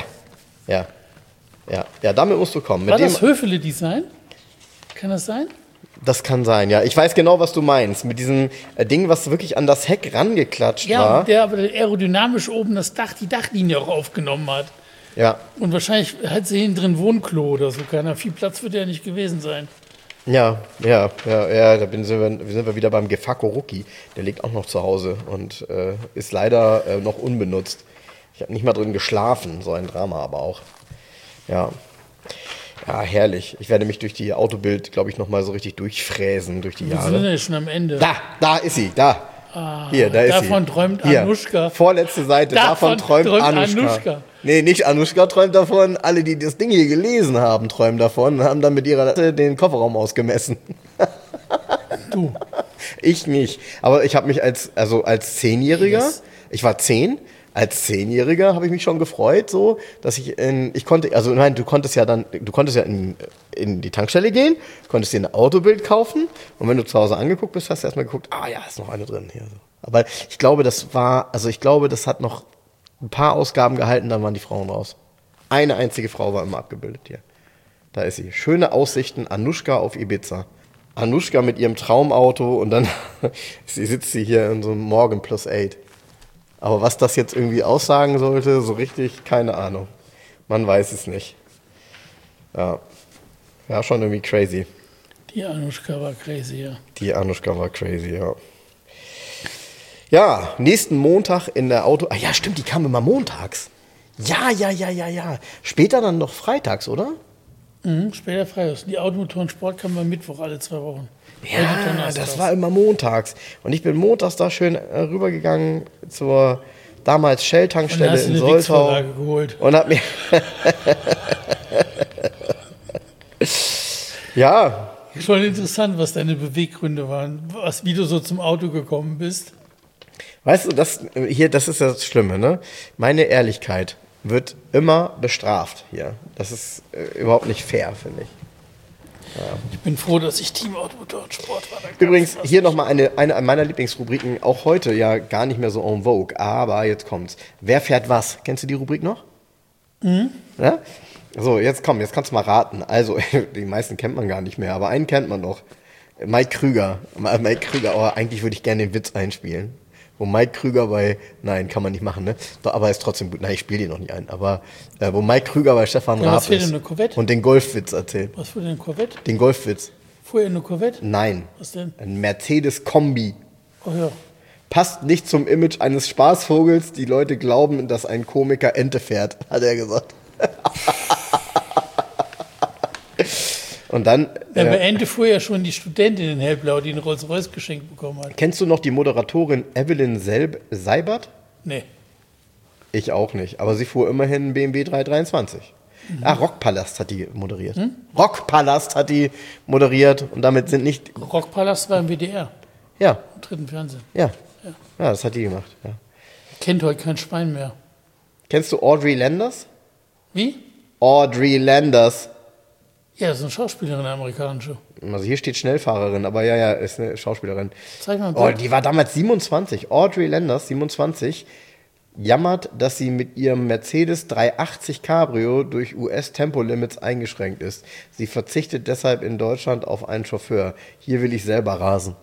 damit musst du kommen. War Mit das Höfele Design? Kann das sein? Das kann sein, ja. Ich weiß genau, was du meinst. Mit diesem Ding, was wirklich an das Heck rangeklatscht Ja, war. und der aber aerodynamisch oben die Dachlinie auch aufgenommen hat. Ja, Und wahrscheinlich hat sie hinten drin Wohnklo oder so. Keiner. Viel Platz wird ja nicht gewesen sein. da sind wir wieder beim Gefako Rookie. Der liegt auch noch zu Hause und ist leider noch unbenutzt. Ich habe nicht mal drin geschlafen, so ein Drama aber auch. Ja. Ja, herrlich. Ich werde mich durch die Autobild, glaube ich, noch mal so richtig durchfräsen durch die Wir sind Jahre. ja schon am Ende. Da ist sie, da. Hier, da ist sie. Davon träumt Hier, Anuschka. Vorletzte Seite, davon träumt Anuschka. Nee, nicht Anuschka träumt davon. Alle, die das Ding hier gelesen haben, träumen davon und haben dann mit ihrer Latte den Kofferraum ausgemessen. Du. Ich nicht. Aber ich habe mich als 10-Jähriger, Yes. ich war 10, als 10-Jähriger habe ich mich schon gefreut, so, dass du konntest ja in die Tankstelle gehen, konntest dir ein Autobild kaufen und wenn du zu Hause angeguckt bist, hast du erstmal geguckt, ist noch eine drin hier. So. Aber ich glaube, das hat noch ein paar Ausgaben gehalten, dann waren die Frauen raus. Eine einzige Frau war immer abgebildet hier. Da ist sie. Schöne Aussichten, Anuschka auf Ibiza. Anuschka mit ihrem Traumauto und dann sitzt sie hier in so einem Morgan Plus 8. Aber was das jetzt irgendwie aussagen sollte, so richtig, keine Ahnung. Man weiß es nicht. Ja, schon irgendwie crazy. Die Anuschka war crazy, ja. Die Anuschka war crazy, ja. Ja, nächsten Montag in der Auto... ja, stimmt, die kam immer montags. Ja. Später dann noch freitags, oder? Später Freitags. Die Automotoren-Sport kam am Mittwoch alle 2 Wochen. Ja, das war immer montags. Und ich bin montags da schön rübergegangen zur damals Shell-Tankstelle in Soltau. Geholt. Und hab mir... Ja. Schon interessant, was deine Beweggründe waren, wie du so zum Auto gekommen bist. Weißt du, das ist das Schlimme, ne? Meine Ehrlichkeit wird immer bestraft hier. Das ist überhaupt nicht fair, finde ich. Ich bin froh, dass ich Team Automotoren-Sport war. Übrigens, hier nochmal eine meiner Lieblingsrubriken, auch heute ja gar nicht mehr so en vogue, aber jetzt kommt's. Wer fährt was? Kennst du die Rubrik noch? Ja? So, jetzt kannst du mal raten. Also, die meisten kennt man gar nicht mehr, aber einen kennt man noch. Mike Krüger, eigentlich würde ich gerne den Witz einspielen. Wo Mike Krüger nein, kann man nicht machen, ne? Doch, aber ist trotzdem gut. Nein, ich spiele den noch nicht ein. Aber wo Mike Krüger bei Stefan Raab was für ist eine Corvette? und den Golfwitz erzählt. Was für eine Corvette? Den Golfwitz. Fuhr er eine Corvette? Nein. Was denn? Ein Mercedes-Kombi. Oh ja. Passt nicht zum Image eines Spaßvogels. Die Leute glauben, dass ein Komiker Ente fährt, hat er gesagt. Und dann... Bei Ente fuhr ja schon die Studentin in Hellblau, die einen Rolls-Royce geschenkt bekommen hat. Kennst du noch die Moderatorin Evelyn Seibert? Nee. Ich auch nicht, aber sie fuhr immerhin einen BMW 323. Rockpalast hat die moderiert. Rockpalast hat die moderiert und damit sind nicht... Rockpalast war im WDR, Ja, im 3. Fernsehen. ja, das hat die gemacht. Ja. Kennt heute kein Schwein mehr. Kennst du Audrey Landers? Wie? Audrey Landers. Ja, das ist eine Schauspielerin, eine amerikanische. Also hier steht Schnellfahrerin, aber ja, ist eine Schauspielerin. Zeig mal ein Oh, Bild. die war damals 27. Audrey Landers, 27, jammert, dass sie mit ihrem Mercedes 380 Cabrio durch US-Tempolimits eingeschränkt ist. Sie verzichtet deshalb in Deutschland auf einen Chauffeur. Hier will ich selber rasen.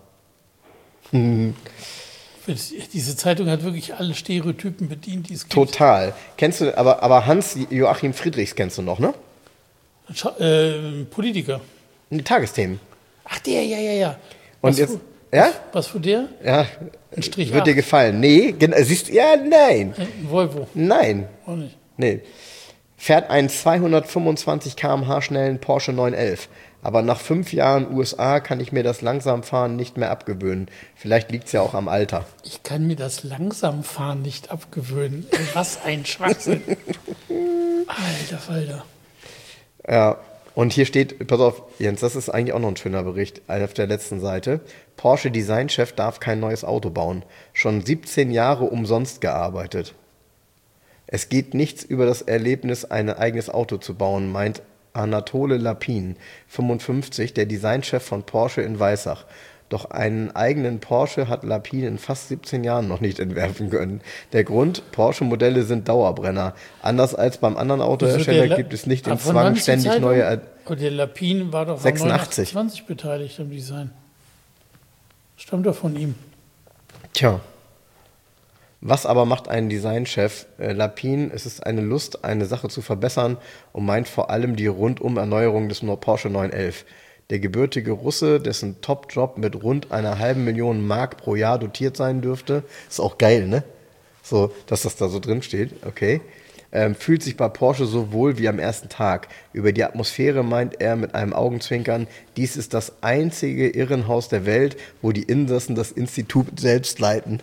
Diese Zeitung hat wirklich alle Stereotypen bedient, die es gibt. Total. Kennst du, aber Hans-Joachim Friedrichs kennst du noch, ne? Politiker. Die Tagesthemen. Ach, der, ja. Und Was jetzt, für- ja? Was für der? Ja. Ein Strich Wird dir 8. gefallen? Nee, siehst du, ja, nein. Ein Volvo. Nein. Auch nicht. Nee. Fährt einen 225 km/h schnellen Porsche 911. Aber nach 5 Jahren USA kann ich mir das Langsamfahren nicht mehr abgewöhnen. Vielleicht liegt es ja auch am Alter. Ich kann mir das Langsamfahren nicht abgewöhnen. Was ein Schwachsinn. Alter Falter. Ja, und hier steht, pass auf, Jens, das ist eigentlich auch noch ein schöner Bericht auf der letzten Seite. Porsche Designchef darf kein neues Auto bauen. Schon 17 Jahre umsonst gearbeitet. Es geht nichts über das Erlebnis, ein eigenes Auto zu bauen, meint Anatole Lapin, 55, der Designchef von Porsche in Weissach. Doch einen eigenen Porsche hat Lapin in fast 17 Jahren noch nicht entwerfen können. Der Grund, Porsche-Modelle sind Dauerbrenner. Anders als beim anderen Autohersteller gibt es nicht den Zwang, ständig neue... Und der Lapin war doch 86. 20 beteiligt am Design. Stammt doch von ihm. Tja. Was aber macht einen Designchef? Lapin, es ist eine Lust, eine Sache zu verbessern und meint vor allem die Rundum-Erneuerung des Porsche 911. Der gebürtige Russe, dessen Top-Job mit rund 500.000 Mark pro Jahr dotiert sein dürfte, ist auch geil, ne? So, dass das da so drin steht, okay. Fühlt sich bei Porsche so wohl wie am ersten Tag. Über die Atmosphäre meint er mit einem Augenzwinkern, dies ist das einzige Irrenhaus der Welt, wo die Insassen das Institut selbst leiten.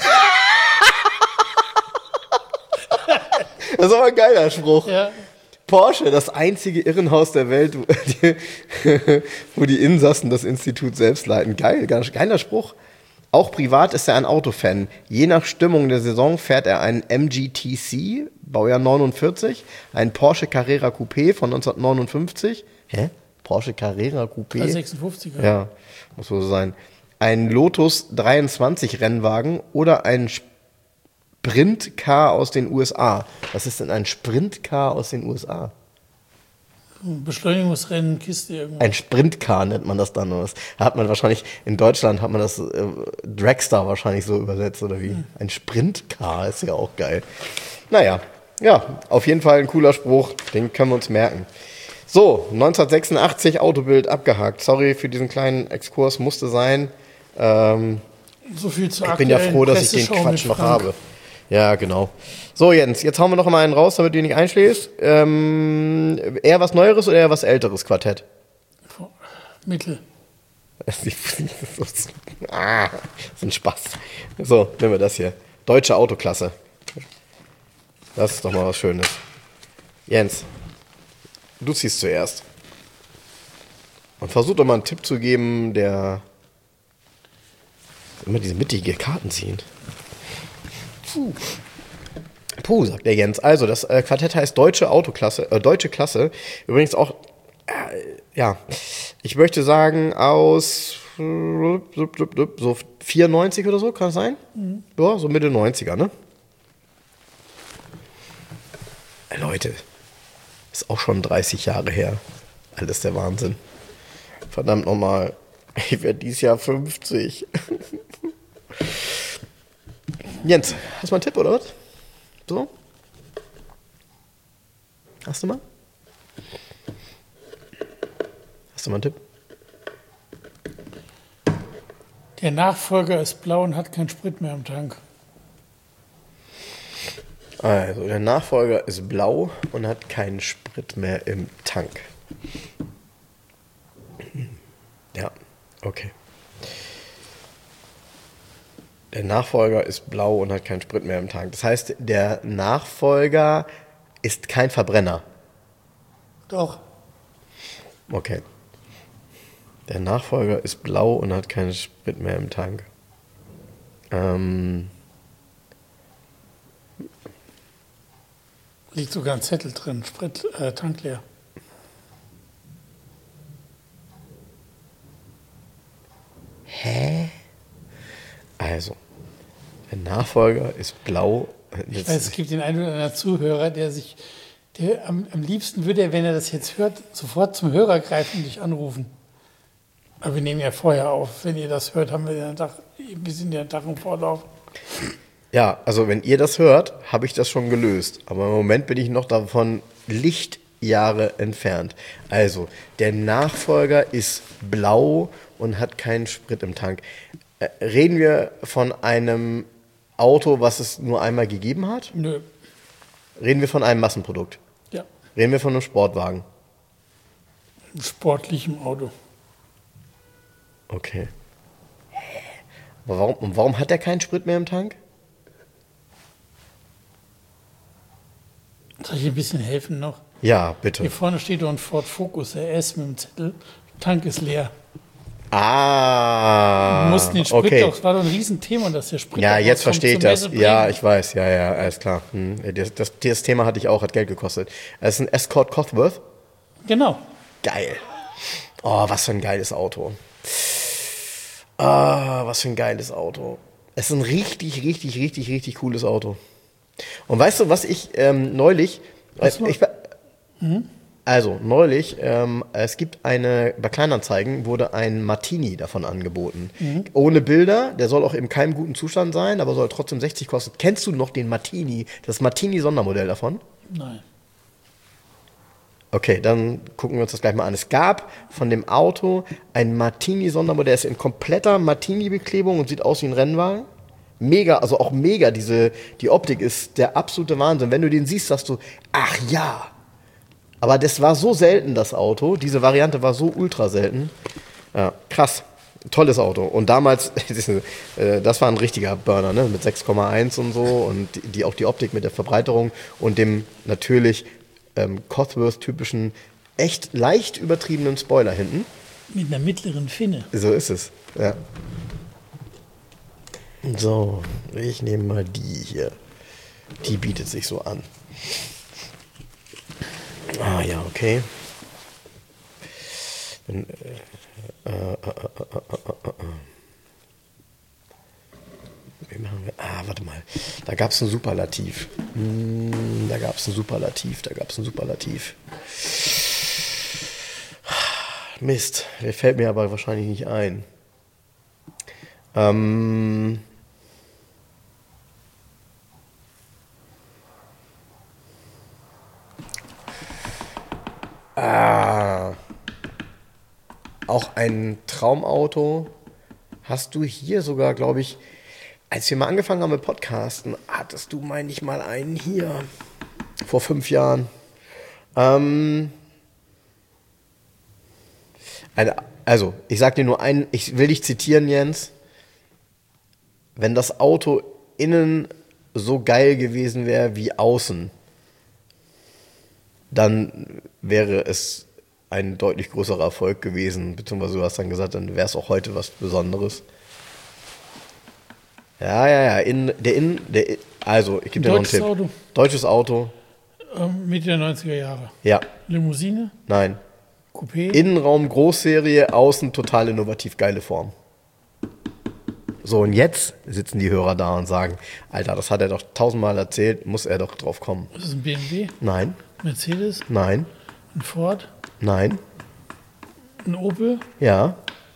Das ist aber ein geiler Spruch. Ja. Porsche, das einzige Irrenhaus der Welt, wo die Insassen das Institut selbst leiten. Geil, geiler Spruch. Auch privat ist er ein Autofan. Je nach Stimmung der Saison fährt er einen MGTC, Baujahr 49, einen Porsche Carrera Coupé von 1959. Hä? Porsche Carrera Coupé? 56er. Ja, muss so sein. Ein Lotus 23 Rennwagen oder ein Sprintcar aus den USA. Was ist denn ein Sprintcar aus den USA? Beschleunigungsrennen, Kiste irgendwo. Ein Sprintcar nennt man das dann. Hat man wahrscheinlich, in Deutschland hat man das Dragster wahrscheinlich so übersetzt, oder wie? Ein Sprintcar ist ja auch geil. Naja, ja, auf jeden Fall ein cooler Spruch, den können wir uns merken. So, 1986 Autobild abgehakt. Sorry für diesen kleinen Exkurs, musste sein. So viel zu Ich bin ja froh, dass ich den Quatsch noch habe. Ja, genau. So, Jens, jetzt hauen wir noch mal einen raus, damit du nicht einschläfst. Eher was Neueres oder eher was Älteres Quartett? Mittel. Das ist ein Spaß. So, nehmen wir das hier. Deutsche Autoklasse. Das ist doch mal was Schönes. Jens, du ziehst zuerst. Und versuch doch mal einen Tipp zu geben, der immer diese mittige Karten ziehen. Puh, sagt der Jens. Also, das Quartett heißt Deutsche Autoklasse, Deutsche Klasse. Übrigens auch, ja, ich möchte sagen, aus so 94 oder so, kann das sein? Mhm. Ja, so Mitte 90er, ne? Leute, ist auch schon 30 Jahre her. Alles der Wahnsinn. Verdammt nochmal. Ich werde dieses Jahr 50. Jens, hast du mal einen Tipp, oder was? So? Hast du mal? Hast du mal einen Tipp? Der Nachfolger ist blau und hat keinen Sprit mehr im Tank. Also, der Nachfolger ist blau und hat keinen Sprit mehr im Tank. Ja, okay. Der Nachfolger ist blau und hat keinen Sprit mehr im Tank. Das heißt, der Nachfolger ist kein Verbrenner. Doch. Okay. Der Nachfolger ist blau und hat keinen Sprit mehr im Tank. Liegt sogar ein Zettel drin. Sprit, Tank leer. Hä? Also, der Nachfolger ist blau. Ich weiß, es gibt den einen oder anderen Zuhörer, der am liebsten würde er, wenn er das jetzt hört, sofort zum Hörer greifen und dich anrufen. Aber wir nehmen ja vorher auf. Wenn ihr das hört, haben wir ein bisschen den Tag im Vorlauf. Ja, also wenn ihr das hört, habe ich das schon gelöst. Aber im Moment bin ich noch davon Lichtjahre entfernt. Also, der Nachfolger ist blau und hat keinen Sprit im Tank. Reden wir von einem Auto, was es nur einmal gegeben hat? Nö. Reden wir von einem Massenprodukt? Ja. Reden wir von einem Sportwagen? Ein sportlichem Auto. Okay. Aber warum hat er keinen Sprit mehr im Tank? Soll ich dir ein bisschen helfen noch? Ja, bitte. Hier vorne steht doch ein Ford Focus RS mit dem Zettel. Tank ist leer. Ah, Wir mussten den Sprit okay. doch, es war doch ein Riesenthema, dass der Sprit Ja, auch jetzt rauskommt verstehe ich zur das. Messe Ja, bringen. ich weiß. Ja, alles klar. Das Thema hatte ich auch, hat Geld gekostet. Es ist ein Escort Cosworth. Genau. Geil. Oh, was für ein geiles Auto. Ah, was für ein geiles Auto. Es ist ein richtig cooles Auto. Und weißt du, was ich neulich... neulich, es gibt bei Kleinanzeigen wurde ein Martini davon angeboten. Ohne Bilder, der soll auch in keinem guten Zustand sein, aber soll trotzdem 60 kosten. Kennst du noch den Martini, das Martini-Sondermodell davon? Nein. Okay, dann gucken wir uns das gleich mal an. Es gab von dem Auto ein Martini-Sondermodell, der ist in kompletter Martini-Beklebung und sieht aus wie ein Rennwagen. Mega, also auch mega, die Optik ist der absolute Wahnsinn. Wenn du den siehst, sagst du, ach ja. Aber das war so selten, das Auto. Diese Variante war so ultra selten. Ja, krass. Tolles Auto. Und damals, das war ein richtiger Burner, ne? Mit 6,1 und so. Und auch die Optik mit der Verbreiterung und dem natürlich Cosworth-typischen, echt leicht übertriebenen Spoiler hinten. Mit einer mittleren Finne. So ist es, ja. So, ich nehme mal die hier. Die bietet sich so an. Ah ja, okay. Dann, wie machen wir? Ah, warte mal. Da gab es ein Superlativ. Da gab es ein Superlativ. Mist, der fällt mir aber wahrscheinlich nicht ein. Auch ein Traumauto hast du hier sogar, glaube ich, als wir mal angefangen haben mit Podcasten, hattest du, meine ich, mal einen hier. Vor 5 Jahren. Also, ich sag dir nur einen, ich will dich zitieren, Jens. Wenn das Auto innen so geil gewesen wäre wie außen, dann wäre es ein deutlich größerer Erfolg gewesen, beziehungsweise du hast dann gesagt, dann wäre es auch heute was Besonderes. Ja, also, ich gebe dir noch einen Tipp. Auto. Deutsches Auto. Mitte der 90er Jahre. Ja. Limousine? Nein. Coupé? Innenraum Großserie, außen total innovativ geile Form. So, und jetzt sitzen die Hörer da und sagen, Alter, das hat er doch 1000-mal erzählt, muss er doch drauf kommen. Ist das ein BMW? Nein. Mercedes? Nein. Ein Ford? Nein. Ein Opel? Ja.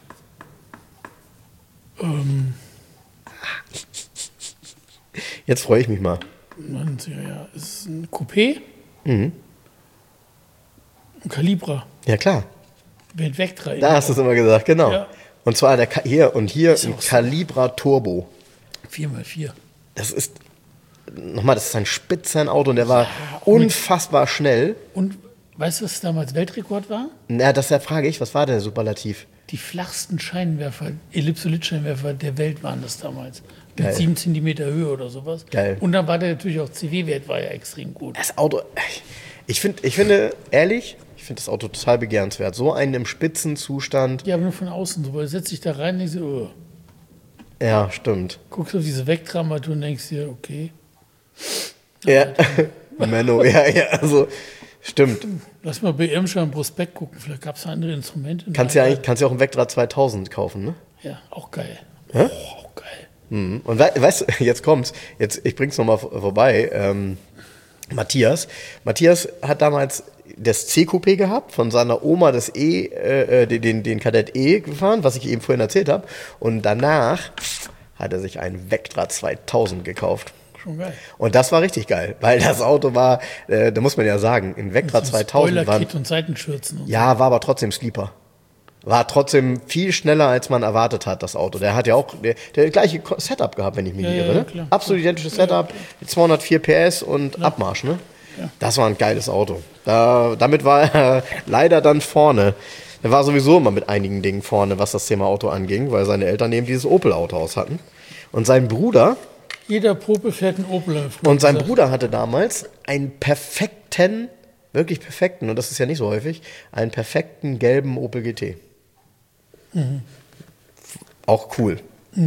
Jetzt freue ich mich mal. 90er Jahre. Ist es ein Coupé? Mhm. Ein Calibra? Ja, klar. Mit Vectra. Da hast du es immer gesagt, genau. Ja. Und zwar hier Ist ein auch so. Calibra Turbo. 4x4. Das ist, nochmal, das ist ein Spitzenauto und der war unfassbar schnell. Und weißt du, was damals Weltrekord war? Na, deshalb frage ich, was war der Superlativ? Die flachsten Scheinwerfer, Ellipsolit-Scheinwerfer der Welt waren das damals. Geil. Mit 7 Zentimeter Höhe oder sowas. Geil. Und dann war der natürlich auch CW-Wert war ja extrem gut. Das Auto, ich finde, ehrlich, ich finde das Auto total begehrenswert. So einen im Spitzenzustand. Ja, aber nur von außen so, weil du setzt dich da rein und denkst dir, oh. Ja, stimmt. Guckst auf diese Vectra-Armatur und denkst dir, okay. Ja, Menno, ja, also, stimmt. Lass mal bei Irmscher im Prospekt gucken, vielleicht gab es andere Instrumente. Kannst ja auch einen Vectra 2000 kaufen, ne? Ja, auch geil. Hä? Oh, auch geil. Mhm. Und weißt du, jetzt kommt's. Ich bring's nochmal vorbei. Matthias hat damals das C-Coupé gehabt, von seiner Oma das den Kadett E gefahren, was ich eben vorhin erzählt habe. Und danach hat er sich einen Vectra 2000 gekauft. Schon geil. Und das war richtig geil, weil das Auto war, da muss man ja sagen, ein Vectra 2000 war, Spoiler-Kit und Seitenschürzen. Und ja, war aber trotzdem Sleeper. War trotzdem viel schneller, als man erwartet hat, das Auto. Der hat ja auch der gleiche Setup gehabt, wenn ich mich nicht irre. Ne? Klar. Absolut identisches Setup, 204 PS und Abmarsch. Ne? Ja. Das war ein geiles Auto. Damit war er leider dann vorne. Er war sowieso immer mit einigen Dingen vorne, was das Thema Auto anging, weil seine Eltern eben dieses Opel-Auto aus hatten. Und sein Bruder Jeder Popel fährt einen Opel. Und sein Bruder hatte damals einen perfekten, wirklich perfekten, und das ist ja nicht so häufig, einen perfekten gelben Opel GT. Auch cool.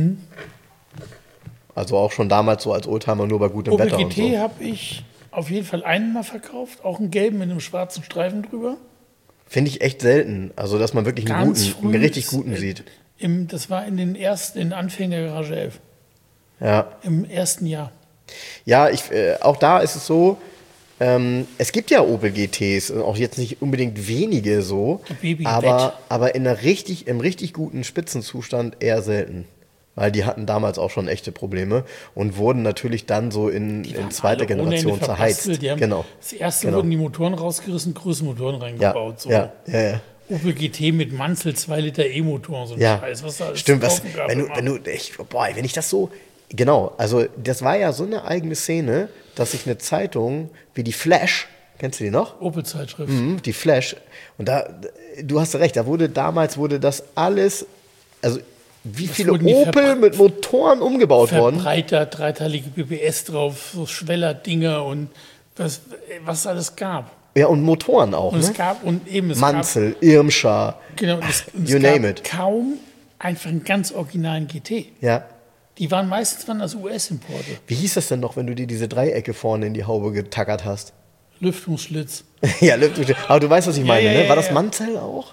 Also auch schon damals so als Oldtimer nur bei gutem Opel Wetter GT und so. habe ich auf jeden Fall einen mal verkauft, auch einen gelben mit einem schwarzen Streifen drüber. Finde ich echt selten. Also, dass man wirklich einen richtig guten sieht. Das war in den Anfängen der Garage 11. Ja. Im ersten Jahr. Ja, auch da ist es so, es gibt ja Opel GTs, auch jetzt nicht unbedingt wenige so, aber im richtig guten Spitzenzustand eher selten. Weil die hatten damals auch schon echte Probleme und wurden natürlich dann so in zweiter Generation zerheizt. Genau. Das erste wurden die Motoren rausgerissen, größere Motoren reingebaut. Ja. Opel GT mit Manzel 2 Liter E-Motor, so ein Scheiß, was da alles stimmt, wenn ich das so, genau, also das war ja so eine eigene Szene, dass sich eine Zeitung wie die Flash, kennst du die noch? Opel-Zeitschrift. Die Flash, und du hast recht, damals wurde das alles, also wie viele Opel mit Motoren umgebaut worden. Verbreiter, dreiteilige BBS drauf, so Schwellerdinger und was es alles gab. Ja, und Motoren auch. Und ne? es gab Manzel, Irmscher, genau, you name it. Kaum einfach einen ganz originalen GT. Ja. Die waren meistens aus US-Importe. Wie hieß das denn noch, wenn du dir diese Dreiecke vorne in die Haube getackert hast? Lüftungsschlitz. Ja, Lüftungsschlitz. Aber du weißt, was ich meine, ne? War das ja. Manzel auch?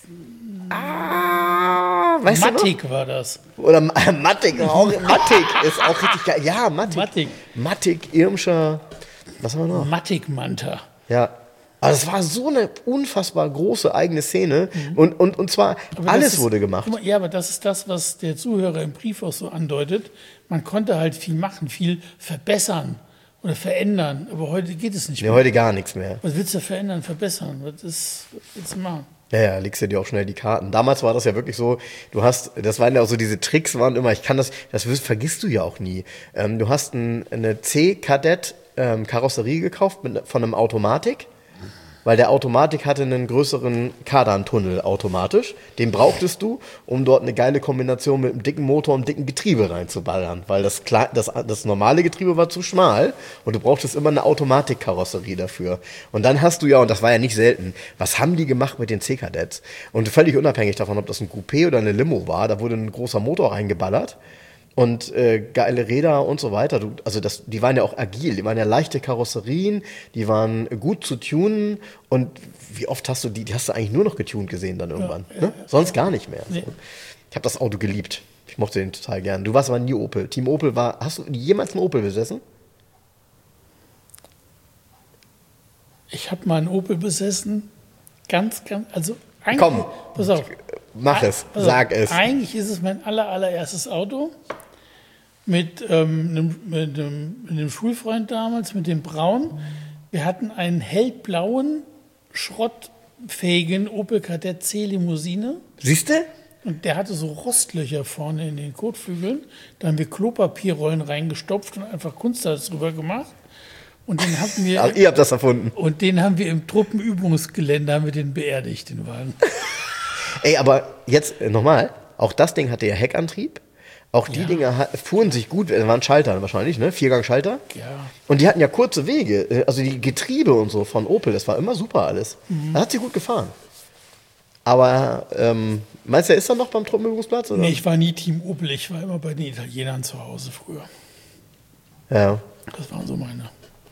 Weißt Matic war das. Oder Matic ist auch richtig geil. Ja, Matic, Irmscher. Was haben wir noch? Matic Manta. Ja. Aber das war so eine unfassbar große eigene Szene. Und zwar alles wurde gemacht. Ja, aber das ist das, was der Zuhörer im Brief auch so andeutet. Man konnte halt viel machen, viel verbessern oder verändern. Aber heute geht es nicht mehr. Ja, heute gar nichts mehr. Was willst du verändern, verbessern? Was willst du machen? Ja, legst du dir auch schnell die Karten. Damals war das ja wirklich so, das waren ja auch so diese Tricks, waren immer, das vergisst du ja auch nie. Du hast eine C-Kadett Karosserie gekauft von einem Automatik, weil der Automatik hatte einen größeren Kardantunnel automatisch. Den brauchtest du, um dort eine geile Kombination mit einem dicken Motor und einem dicken Getriebe reinzuballern, weil das normale Getriebe war zu schmal und du brauchtest immer eine Automatikkarosserie dafür. Und dann hast du ja, und das war ja nicht selten, was haben die gemacht mit den C-Kadetts? Und völlig unabhängig davon, ob das ein Coupé oder eine Limo war, da wurde ein großer Motor reingeballert. Und geile Räder und so weiter. Die waren ja auch agil, die waren ja leichte Karosserien, die waren gut zu tunen. Und wie oft hast du die hast du eigentlich nur noch getuned gesehen dann irgendwann. Ne? Sonst gar nicht mehr. Nee. Ich habe das Auto geliebt. Ich mochte den total gern. Du warst aber nie Opel. Team Opel hast du jemals einen Opel besessen? Ich habe mal einen Opel besessen. Also eigentlich. Komm, pass auf. Mach es, sag es. Eigentlich ist es mein allererstes Auto mit einem Schulfreund damals, mit dem Braun. Wir hatten einen hellblauen, schrottfähigen Opel Kadett C Limousine. Siehst du? Und der hatte so Rostlöcher vorne in den Kotflügeln. Da haben wir Klopapierrollen reingestopft und einfach Kunstharz drüber gemacht. Und den haben wir. Also ihr habt das erfunden. Und den haben wir im Truppenübungsgelände beerdigt, den Wagen. Ey, aber jetzt nochmal, auch das Ding hatte ja Heckantrieb. Auch die Dinger fuhren sich gut, waren Schalter wahrscheinlich, ne? Viergang-Schalter. Ja. Und die hatten ja kurze Wege, also die Getriebe und so von Opel, das war immer super alles. Da hat sie gut gefahren. Aber meinst du, ist er noch beim Truppenübungsplatz? Oder? Nee, ich war nie Team Opel, ich war immer bei den Italienern zu Hause früher. Ja. Das waren so meine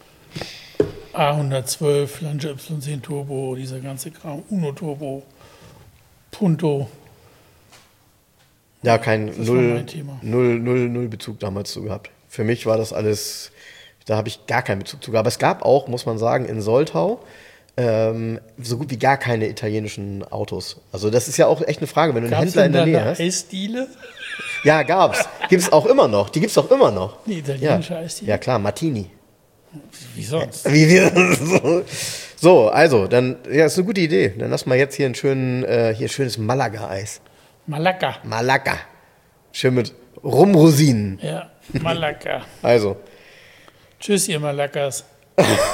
A112, Lancia Y10 Turbo, dieser ganze Kram, Uno Turbo, Punto. Ja, null Bezug damals zu gehabt. Für mich war das alles, da habe ich gar keinen Bezug zu gehabt. Aber es gab auch, muss man sagen, in Soltau so gut wie gar keine italienischen Autos. Also das ist ja auch echt eine Frage, wenn du einen Händler in der Nähe hast. Eisdiele? Ja, gab's. Gibt's auch immer noch. Die gibt's auch immer noch. Die italienische Eisdiele? Ja, klar, Martini. Wie sonst? So, also, dann, ja, ist eine gute Idee. Dann lass mal jetzt hier ein schönes Malaga-Eis. Malaga. Schön mit Rumrosinen. Ja, Malaga. Also. Tschüss, ihr Malagas.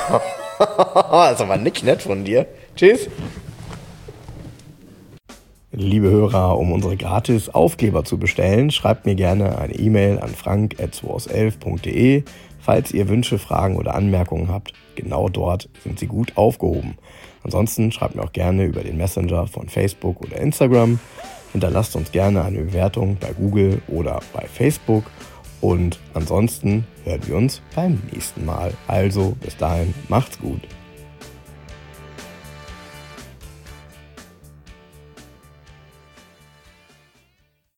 Das ist aber nicht nett von dir. Tschüss. Liebe Hörer, um unsere gratis Aufkleber zu bestellen, schreibt mir gerne eine E-Mail an frank@2aus11.de. Falls ihr Wünsche, Fragen oder Anmerkungen habt, genau dort sind sie gut aufgehoben. Ansonsten schreibt mir auch gerne über den Messenger von Facebook oder Instagram. Hinterlasst uns gerne eine Bewertung bei Google oder bei Facebook. Und ansonsten hören wir uns beim nächsten Mal. Also bis dahin, macht's gut.